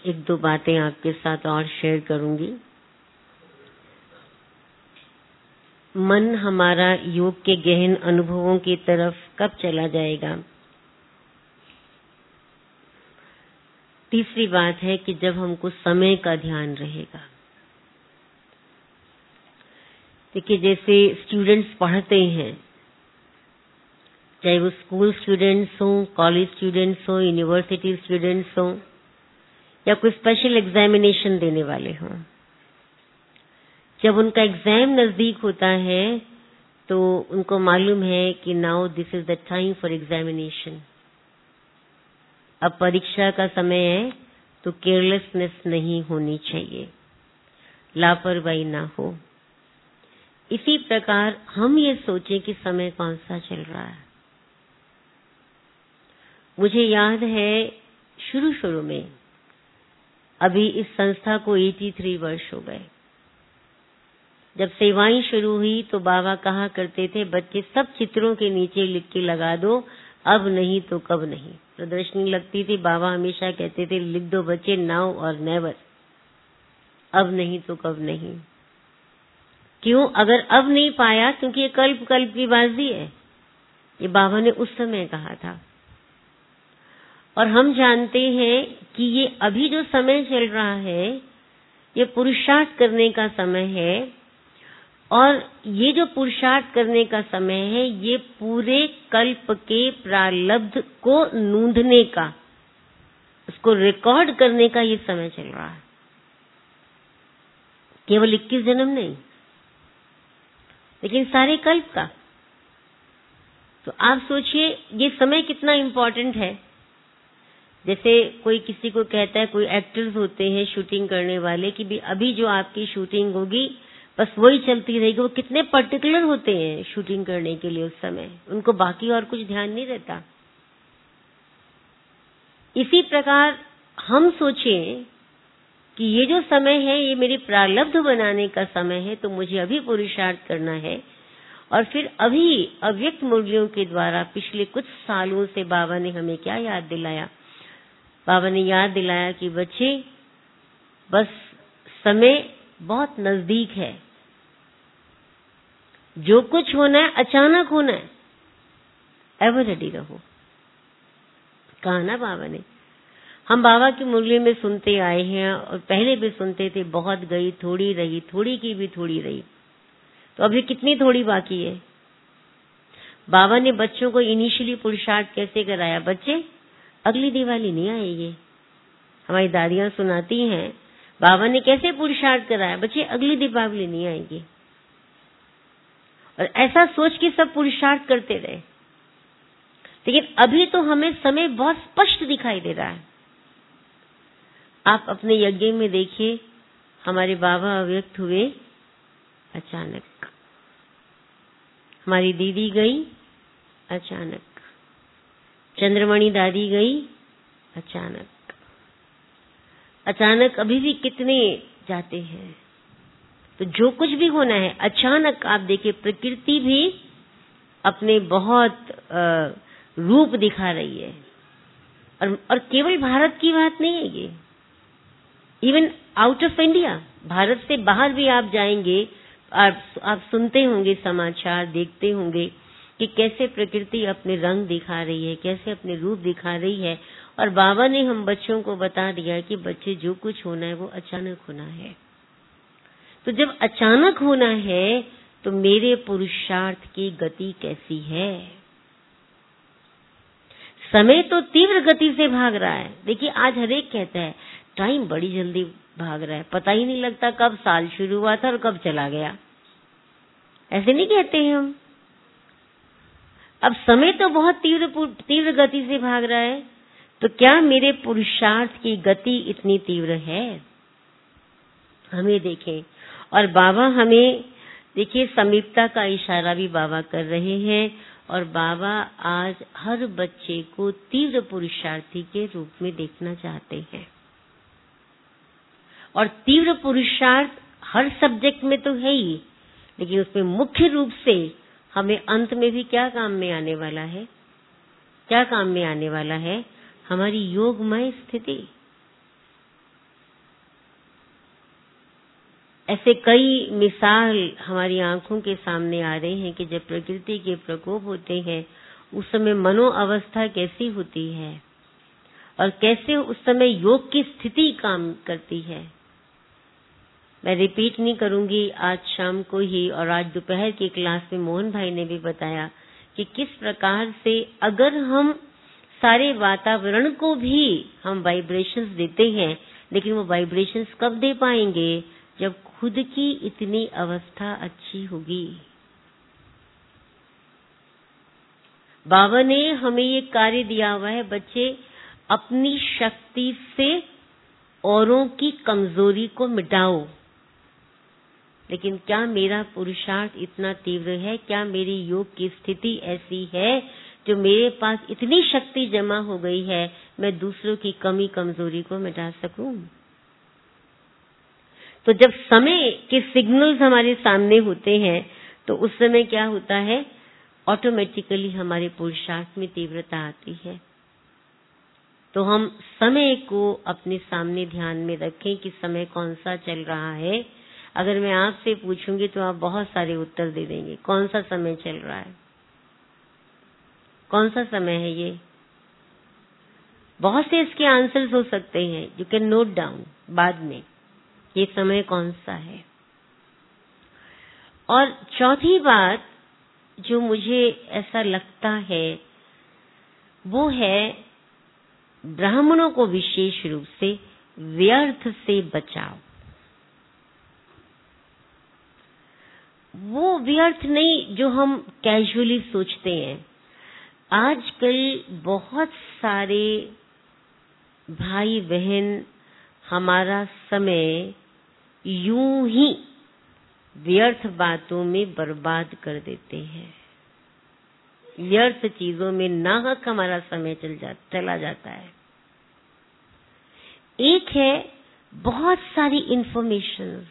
एक दो बातें आपके साथ और शेयर करूंगी। मन हमारा योग के गहन अनुभवों की तरफ कब चला जाएगा? तीसरी बात है कि जब हमको समय का ध्यान रहेगा। देखिए, जैसे स्टूडेंट्स पढ़ते हैं, चाहे वो स्कूल स्टूडेंट्स हों, कॉलेज स्टूडेंट्स हों, यूनिवर्सिटी स्टूडेंट्स हों, या कोई स्पेशल एग्जामिनेशन देने वाले हों, जब उनका एग्जाम नजदीक होता है तो उनको मालूम है कि now this is the time for examination, अब परीक्षा का समय है, तो केयरलेसनेस नहीं होनी चाहिए, लापरवाही ना हो। इसी प्रकार हम ये सोचें कि समय कौन सा चल रहा है। मुझे याद है शुरू में, अभी इस संस्था को 83 वर्ष हो गए। जब सेवाएं शुरू हुई तो बाबा कहा करते थे, बच्चे सब चित्रों के नीचे लिख के लगा दो, अब नहीं तो कब नहीं। प्रदर्शनी लगती थी, बाबा हमेशा कहते थे, लिख दो बच्चे, नाउ और नेवर, अब नहीं तो कब नहीं। क्यों? अगर अब नहीं पाया, क्योंकि ये कल्प की बाजी है, ये बाबा ने उस समय कहा था। और हम जानते हैं कि ये अभी जो समय चल रहा है, ये पुरुषार्थ करने का समय है, और ये जो पुरुषार्थ करने का समय है, ये पूरे कल्प के प्रारब्ध को नूंदने का, उसको रिकॉर्ड करने का ये समय चल रहा है। केवल 21 जन्म नहीं, लेकिन सारे कल्प का। तो आप सोचिए ये समय कितना इम्पोर्टेंट है। जैसे कोई किसी को कहता है, कोई एक्टर्स होते हैं शूटिंग करने वाले, कि भी अभी जो आपकी शूटिंग होगी बस वही चलती रहेगी। वो कितने पर्टिकुलर होते हैं शूटिंग करने के लिए, उस समय उनको बाकी और कुछ ध्यान नहीं रहता। इसी प्रकार हम सोचें कि ये जो समय है, ये मेरी प्रारब्ध बनाने का समय है, तो मुझे अभी पुरुषार्थ करना है। और फिर अभी अव्यक्त मुरलियों के द्वारा पिछले कुछ सालों से बाबा ने हमें क्या याद दिलाया? बाबा ने याद दिलाया कि बच्चे, बस समय बहुत नजदीक है, जो कुछ होना है अचानक होना है, एवर रेडी रहो। कहा ना बाबा ने। हम बाबा की मुरली में सुनते आए हैं, और पहले भी सुनते थे, बहुत गई थोड़ी रही, थोड़ी की भी थोड़ी रही। तो अभी कितनी थोड़ी बाकी है? बाबा ने बच्चों को इनिशियली पुरुषार्थ कैसे कराया? बच्चे, अगली दिवाली नहीं आएगी। हमारी दादियां सुनाती हैं, बाबा ने कैसे पुरुषार्थ कराया? बच्चे, अगली दीपावली नहीं आएगी। और ऐसा सोच के सब पुरुषार्थ करते रहे। लेकिन अभी तो हमें समय बहुत स्पष्ट दिखाई दे रहा है। आप अपने यज्ञ में देखिए, हमारे बाबा अव्यक्त हुए अचानक, हमारी दीदी गई अचानक, चंद्रमणि दादी गई अचानक। अचानक अभी भी कितने जाते हैं। तो जो कुछ भी होना है अचानक। आप देखिए, प्रकृति भी अपने बहुत रूप दिखा रही है। और केवल भारत की बात नहीं है ये, even out of India, Bharat से बाहर भी आप जाएंगे, आप सुनते होंगे समाचार, देखते होंगे कि कैसे प्रकृति अपने रंग दिखा रही है, कैसे अपने रूप दिखा रही है। और बाबा ने हम बच्चों को बता दिया कि बच्चे, जो कुछ होना है वो अचानक होना है। तो जब अचानक होना है, तो मेरे पुरुषार्थ की गति कैसी है? समय तो तीव्र गति से भाग रहा है। देखिए, आज हर एक कहता है टाइम बड़ी जल्दी भाग रहा है, पता ही नहीं लगता कब साल शुरू हुआ था और कब चला गया। ऐसे नहीं कहते हैं हम। अब समय तो बहुत तीव्र गति से भाग रहा है, तो क्या मेरे पुरुषार्थ की गति इतनी तीव्र है? हमें देखें। और बाबा हमें, देखिए, समीपता का इशारा भी बाबा कर रहे हैं। और बाबा आज हर बच्चे को तीव्र पुरुषार्थी के रूप में देखना चाहते हैं। और तीव्र पुरुषार्थ हर सब्जेक्ट में तो है ही, लेकिन उसमें मुख्य रूप से हमें अंत में भी क्या काम में आने वाला है? क्या काम में आने वाला है? हमारी योगमय स्थिति। ऐसे कई मिसाल हमारी आंखों के सामने आ रहे हैं कि जब प्रकृति के प्रकोप होते हैं उस समय मनो अवस्था कैसी होती है और कैसे उस समय योग की स्थिति काम करती है। मैं रिपीट नहीं करूंगी, आज शाम को ही और आज दोपहर की क्लास में मोहन भाई ने भी बताया कि किस प्रकार से अगर हम सारे वातावरण को भी हम वाइब्रेशंस देते हैं, लेकिन वो वाइब्रेशंस कब दे पाएंगे, जब खुद की इतनी अवस्था अच्छी होगी। बाबा ने हमें ये कार्य दिया हुआ है, बच्चे अपनी शक्ति से औरों की कमजोरी को मिटाओ। लेकिन क्या मेरा पुरुषार्थ इतना तीव्र है, क्या मेरी योग की स्थिति ऐसी है जो मेरे पास इतनी शक्ति जमा हो गई है मैं दूसरों की कमी कमजोरी को मिटा सकूं। तो जब समय के सिग्नल्स हमारे सामने होते हैं तो उस समय क्या होता है, ऑटोमेटिकली हमारे पुरुषार्थ में तीव्रता आती है। तो हम समय को अपने सामने ध्यान में रखें कि समय कौन सा चल रहा है। अगर मैं आपसे पूछूंगी तो आप बहुत सारे उत्तर दे देंगे। कौन सा समय चल रहा है, कौन सा समय है ये? बहुत से इसके आंसर्स हो सकते हैं, यू कैन नोट डाउन बाद में ये समय कौन सा है। और चौथी बात जो मुझे ऐसा लगता है वो है ब्राह्मणों को विशेष रूप से व्यर्थ से बचाओ। वो व्यर्थ नहीं जो हम कैजुअली सोचते हैं। आजकल बहुत सारे भाई बहन हमारा समय यूं ही व्यर्थ बातों में बर्बाद कर देते हैं। व्यर्थ चीजों में नाहक हमारा समय चला जाता है। एक है बहुत सारी इंफॉर्मेशन।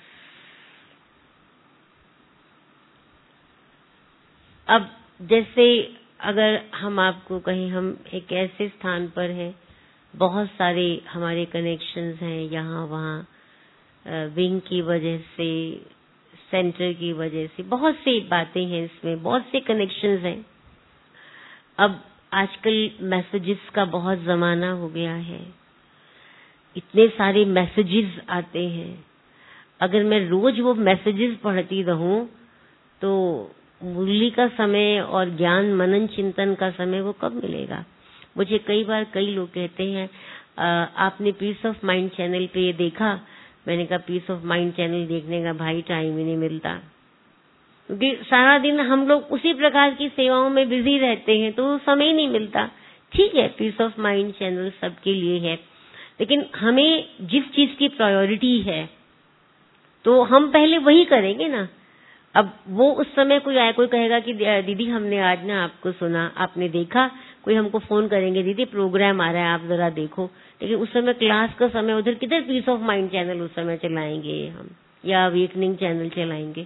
अब जैसे अगर हम आपको कहें, हम एक ऐसे स्थान पर हैं, बहुत सारे हमारे कनेक्शंस हैं यहाँ वहाँ, विंग की वजह से, सेंटर की वजह से, बहुत सी बातें हैं इसमें, बहुत से कनेक्शंस हैं। अब आजकल मैसेजेस का बहुत जमाना हो गया है, इतने सारे मैसेजेस आते हैं। अगर मैं रोज वो मैसेजेस पढ़ती रहूं तो मुरली का समय और ज्ञान मनन चिंतन का समय वो कब मिलेगा? मुझे कई बार कई लोग कहते हैं आपने पीस ऑफ माइंड चैनल पे ये देखा? मैंने कहा पीस ऑफ माइंड चैनल देखने का भाई टाइम ही नहीं मिलता, क्योंकि सारा दिन हम लोग उसी प्रकार की सेवाओं में बिजी रहते हैं तो समय ही नहीं मिलता। ठीक है, पीस ऑफ माइंड चैनल सबके लिए है, लेकिन हमें जिस चीज की प्रायोरिटी है तो हम पहले वही करेंगे ना। अब वो उस समय कोई आए, कोई कहेगा कि दीदी हमने आज ना आपको सुना, आपने देखा, कोई हमको फोन करेंगे दीदी प्रोग्राम आ रहा है आप जरा देखो, लेकिन उस समय क्लास का समय, उधर किधर पीस ऑफ माइंड चैनल उस समय चलाएंगे हम, या अवेकनिंग चैनल चलाएंगे।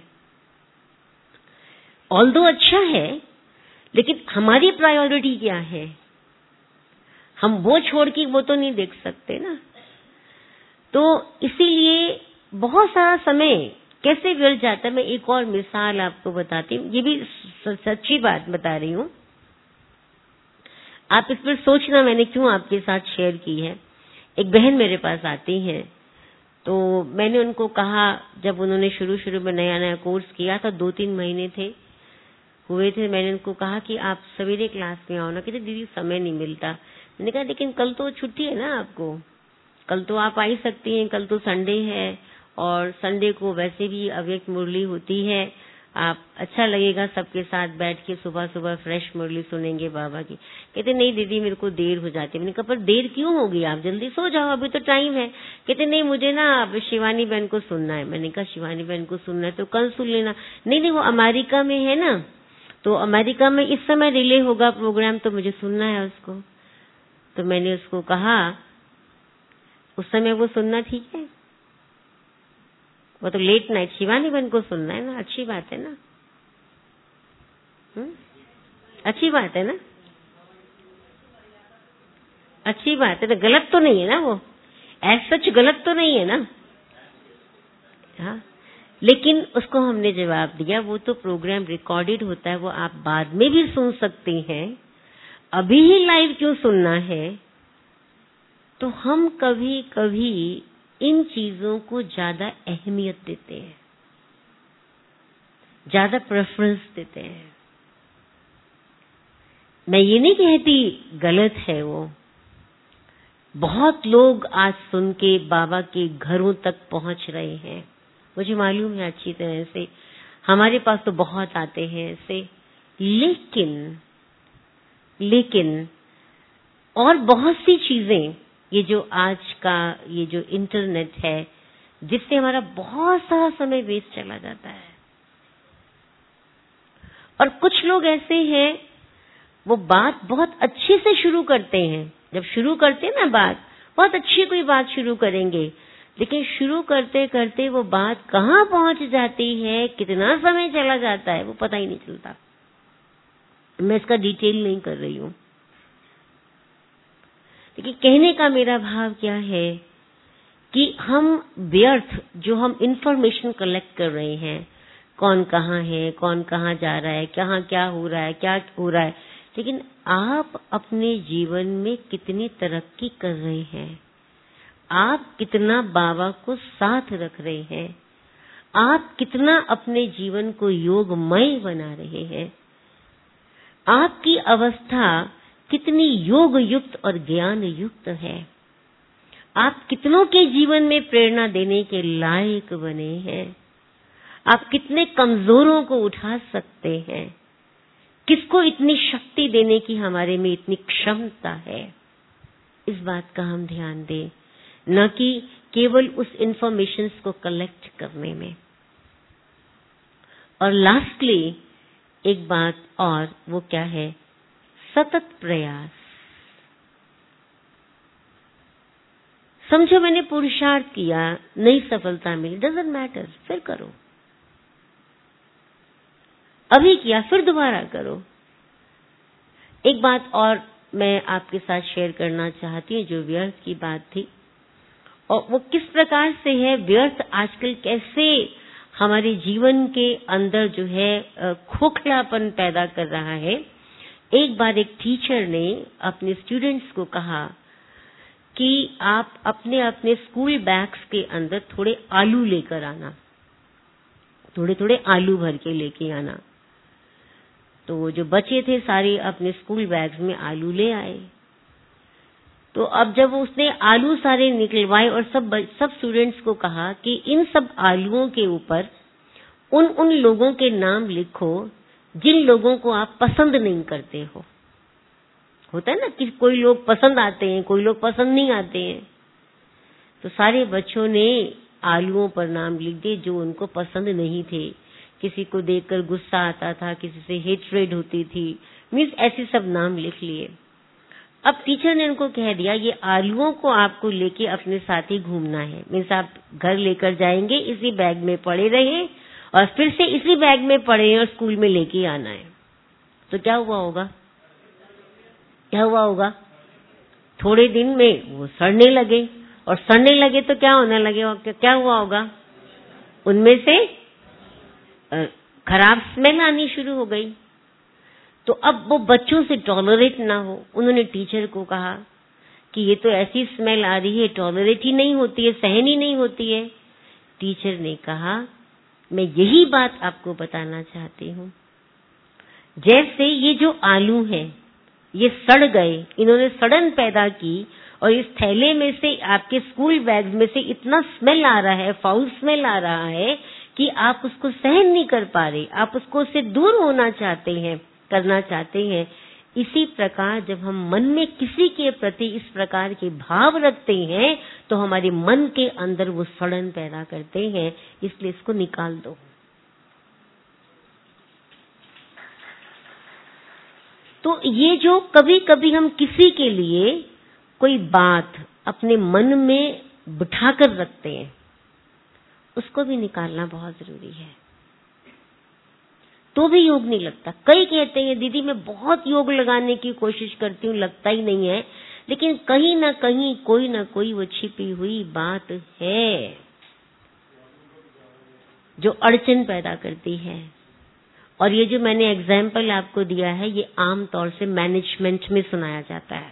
ऑल्दो अच्छा है, लेकिन हमारी प्रायोरिटी क्या है? हम वो छोड़ के वो तो नहीं देख सकते ना। तो इसीलिए बहुत सारा समय कैसे व्यर्थ जाता है। मैं एक और मिसाल आपको बताती हूँ, ये भी सच्ची बात बता रही हूँ, आप इस पर सोचना मैंने क्यों आपके साथ शेयर की है। एक बहन मेरे पास आती हैं, तो मैंने उनको कहा, जब उन्होंने शुरू में नया नया कोर्स किया था, 2-3 महीने हुए थे, मैंने उनको कहा कि आप सवेरे क्लास में आओ ना। कहते दीदी समय नहीं मिलता। मैंने कहा लेकिन कल तो छुट्टी है ना आपको, कल तो आप आ ही सकती हैं, कल तो संडे है और संडे को वैसे भी अव्यक्त मुरली होती है, आप अच्छा लगेगा सबके साथ बैठ के सुबह सुबह फ्रेश मुरली सुनेंगे बाबा की। कहते नहीं दीदी मेरे को देर हो जाती है। मैंने कहा पर देर क्यों होगी, आप जल्दी सो जाओ, अभी तो टाइम है। कहते नहीं मुझे ना अब शिवानी बहन को सुनना है। मैंने कहा शिवानी बहन को सुनना है तो कल सुन लेना। नहीं वो अमेरिका में है ना, तो अमेरिका में इस समय रिले होगा प्रोग्राम, तो मुझे सुनना है उसको। तो मैंने उसको कहा उस समय वो सुनना ठीक है, वो तो लेट नाइट शिवानी बहन को सुनना है ना, अच्छी बात है ना, अच्छी बात है ना, अच्छी बात है ना, गलत तो नहीं है ना, वो एज सच गलत तो नहीं है ना। हाँ लेकिन उसको हमने जवाब दिया, वो तो प्रोग्राम रिकॉर्डेड होता है, वो आप बाद में भी सुन सकते हैं, अभी ही लाइव क्यों सुनना है। तो हम कभी कभी इन चीजों को ज्यादा अहमियत देते हैं, ज्यादा प्रेफरेंस देते हैं। मैं ये नहीं कहती गलत है वो, बहुत लोग आज सुन के बाबा के घरों तक पहुंच रहे हैं, मुझे मालूम है अच्छी तरह से, हमारे पास तो बहुत आते हैं ऐसे। लेकिन और बहुत सी चीजें, ये जो आज का ये जो इंटरनेट है, जिससे हमारा बहुत सारा समय वेस्ट चला जाता है। और कुछ लोग ऐसे हैं, वो बात बहुत अच्छे से शुरू करते हैं, जब शुरू करते हैं ना बात, बहुत अच्छी कोई बात शुरू करेंगे, लेकिन शुरू करते करते वो बात कहाँ पहुंच जाती है, कितना समय चला जाता है, वो पता ही नहीं चलता। मैं इसका डिटेल नहीं कर रही हूँ, लेकिन कहने का मेरा भाव क्या है कि हम व्यर्थ जो हम इंफॉर्मेशन कलेक्ट कर रहे हैं, कौन कहाँ है, कौन कहाँ जा रहा है, कहाँ क्या हो रहा है, क्या हो रहा है, लेकिन आप अपने जीवन में कितनी तरक्की कर रहे हैं, आप कितना बाबा को साथ रख रहे हैं, आप कितना अपने जीवन को योगमय बना रहे हैं, आपकी अवस्था कितनी योग युक्त और ज्ञान युक्त है, आप कितनों के जीवन में प्रेरणा देने के लायक बने हैं, आप कितने कमजोरों को उठा सकते हैं, किसको इतनी शक्ति देने की हमारे में इतनी क्षमता है। इस बात का हम ध्यान दें, न कि केवल उस इंफॉर्मेशन को कलेक्ट करने में। और लास्टली एक बात और, वो क्या है, सतत प्रयास। समझो मैंने पुरुषार्थ किया, नई सफलता मिली, डजंट मैटर, फिर करो, अभी किया फिर दोबारा करो। एक बात और मैं आपके साथ शेयर करना चाहती हूँ, जो व्यर्थ की बात थी, और वो किस प्रकार से है, व्यर्थ आजकल कैसे हमारे जीवन के अंदर जो है खोखलापन पैदा कर रहा है। एक बार एक टीचर ने अपने स्टूडेंट्स को कहा कि आप अपने अपने स्कूल बैग्स के अंदर थोड़े आलू लेकर आना, थोड़े थोड़े आलू भर के लेके आना। तो वो जो बचे थे सारे अपने स्कूल बैग्स में आलू ले आए। तो अब जब उसने आलू सारे निकलवाए और सब स्टूडेंट्स को कहा कि इन सब आलूओं के ऊपर उन लोगों के नाम लिखो जिन लोगों को आप पसंद नहीं करते हो। होता है ना कि कोई लोग पसंद आते हैं, कोई लोग पसंद नहीं आते हैं। तो सारे बच्चों ने आलूओं पर नाम लिख दिए जो उनको पसंद नहीं थे। किसी को देखकर गुस्सा आता था, किसी से हेट्रेड होती थी, मीन्स ऐसे सब नाम लिख लिए। अब टीचर ने उनको कह दिया, ये आलूओं को आपको लेके अपने साथ ही घूमना है, मीन्स आप घर लेकर जाएंगे, इसी बैग में पड़े रहे और फिर से इसी बैग में पड़े और स्कूल में लेके आना है। तो क्या हुआ होगा, क्या हुआ होगा, थोड़े दिन में वो सड़ने लगे, और सड़ने लगे तो क्या होने लगे, क्या हुआ होगा, उनमें से खराब स्मेल आनी शुरू हो गई। तो अब वो बच्चों से टॉलरेट ना हो, उन्होंने टीचर को कहा कि ये तो ऐसी स्मेल आ रही है, टॉलरेट ही नहीं होती है, सहन ही नहीं होती है। टीचर ने कहा, मैं यही बात आपको बताना चाहती हूँ, जैसे ये जो आलू हैं ये सड़ गए, इन्होंने सड़न पैदा की और इस थैले में से आपके स्कूल बैग में से इतना स्मेल आ रहा है, फाउल स्मेल आ रहा है कि आप उसको सहन नहीं कर पा रहे, आप उससे दूर होना चाहते हैं, करना चाहते हैं। इसी प्रकार जब हम मन में किसी के प्रति इस प्रकार के भाव रखते हैं तो हमारे मन के अंदर वो सड़न पैदा करते हैं, इसलिए इसको निकाल दो। तो ये जो कभी कभी हम किसी के लिए कोई बात अपने मन में बिठाकर रखते हैं, उसको भी निकालना बहुत जरूरी है, तो भी योग नहीं लगता। कई कहते हैं, दीदी मैं बहुत योग लगाने की कोशिश करती हूँ, लगता ही नहीं है, लेकिन कहीं ना कहीं कोई ना कोई वो छिपी हुई बात है। जो अड़चन पैदा करती है। और ये जो मैंने एग्जाम्पल आपको दिया है, ये आम तौर से मैनेजमेंट में सुनाया जाता है।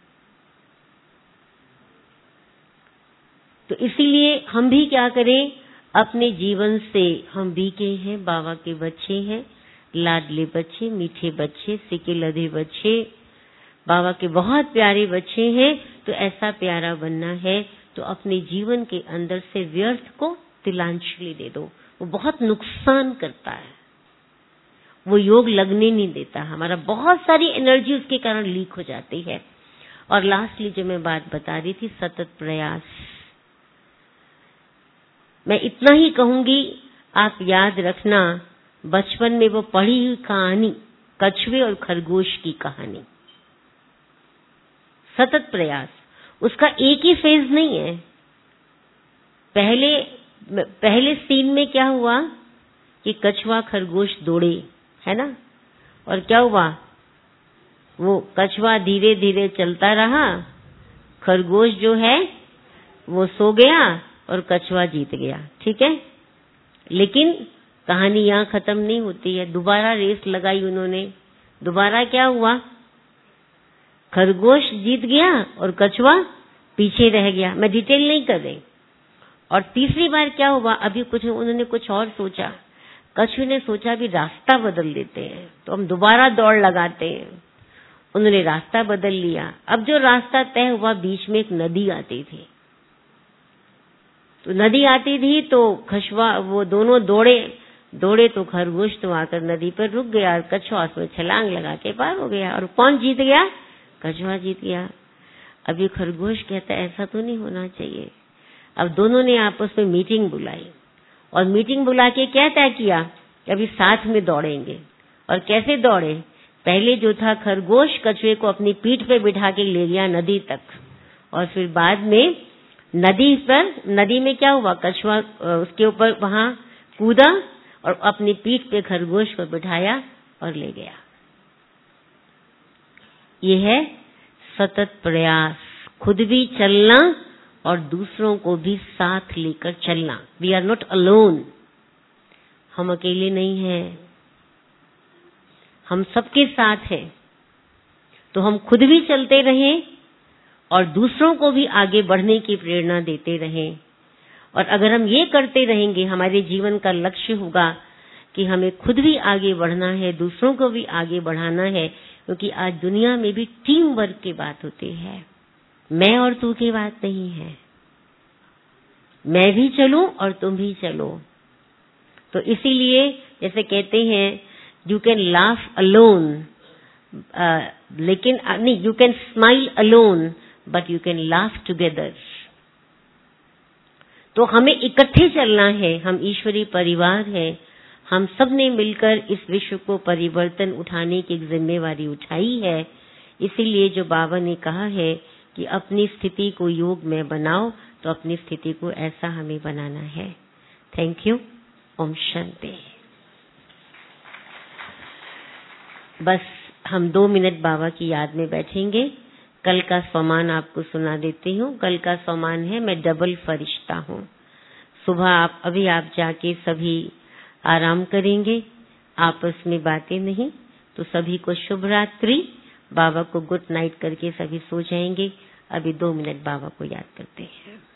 तो इसीलिए हम भी क्या करें, अपने जीवन से, हम भी के हैं, बाबा के बच्चे हैं, लाडले बच्चे, मीठे बच्चे, सिके लधे बच्चे, बाबा के बहुत प्यारे बच्चे हैं। तो ऐसा प्यारा बनना है तो अपने जीवन के अंदर से व्यर्थ को तिलांजलि दे दो। वो बहुत नुकसान करता है, वो योग लगने नहीं देता, हमारा बहुत सारी एनर्जी उसके कारण लीक हो जाती है। और लास्टली जो मैं बात बता रही थी, सतत प्रयास, मैं इतना ही कहूंगी, आप याद रखना, बचपन में वो पढ़ी हुई कहानी, कछुए और खरगोश की कहानी, सतत प्रयास, उसका एक ही फेज नहीं है। पहले सीन में क्या हुआ कि कछुआ खरगोश दौड़े, है ना, और क्या हुआ, वो कछुआ धीरे धीरे चलता रहा, खरगोश जो है वो सो गया और कछुआ जीत गया। ठीक है, लेकिन कहानी यहाँ खत्म नहीं होती है। दोबारा रेस लगाई उन्होंने, दोबारा क्या हुआ, खरगोश जीत गया और कछुआ पीछे रह गया। मैं डिटेल नहीं कर रही। और तीसरी बार क्या हुआ, अभी उन्होंने कुछ और सोचा, कछुए ने सोचा भी रास्ता बदल देते हैं, तो हम दोबारा दौड़ लगाते हैं। उन्होंने रास्ता बदल लिया। अब जो रास्ता तय हुआ, बीच में एक नदी आती थी, तो नदी आती थी तो कछुआ, वो दोनों दौड़े तो खरगोश तो आकर नदी पर रुक गया और कछुआ उसमें छलांग लगा के पार हो गया। और कौन जीत गया, कछुआ जीत गया। अभी खरगोश कहता है ऐसा तो नहीं होना चाहिए। अब दोनों ने आपस में मीटिंग बुलाई और मीटिंग बुला के क्या तय किया कि अभी साथ में दौड़ेंगे। और कैसे दौड़े, पहले जो था खरगोश कछुए को अपनी पीठ पे बिठा के ले गया नदी तक, और फिर बाद में नदी में क्या हुआ, कछुआ उसके ऊपर वहां कूदा और अपनी पीठ पे खरगोश को बिठाया और ले गया। ये है सतत प्रयास, खुद भी चलना और दूसरों को भी साथ लेकर चलना। वी आर नॉट अलोन, हम अकेले नहीं हैं, हम सबके साथ हैं। तो हम खुद भी चलते रहें और दूसरों को भी आगे बढ़ने की प्रेरणा देते रहें। और अगर हम ये करते रहेंगे, हमारे जीवन का लक्ष्य होगा कि हमें खुद भी आगे बढ़ना है, दूसरों को भी आगे बढ़ाना है। क्योंकि आज दुनिया में भी टीम वर्क की बात होती है, मैं और तू की बात नहीं है। मैं भी चलूं और तुम भी चलो। तो इसीलिए जैसे कहते हैं, यू कैन लाफ अलोन, लेकिन नहीं, you can smile alone but you can laugh together. तो हमें इकट्ठे चलना है, हम ईश्वरीय परिवार हैं, हम सब ने मिलकर इस विश्व को परिवर्तन उठाने की एक जिम्मेवारी उठाई है। इसीलिए जो बाबा ने कहा है कि अपनी स्थिति को योग में बनाओ, तो अपनी स्थिति को ऐसा हमें बनाना है। Thank you. ओम शांति। बस हम 2 मिनट बाबा की याद में बैठेंगे। कल का स्वमान आपको सुना देती हूँ। कल का स्वमान है, मैं डबल फरिश्ता हूँ। सुबह आप जाके सभी आराम करेंगे, आपस में बातें नहीं। तो सभी को शुभ रात्रि, बाबा को गुड नाइट करके सभी सो जाएंगे। अभी 2 मिनट बाबा को याद करते हैं।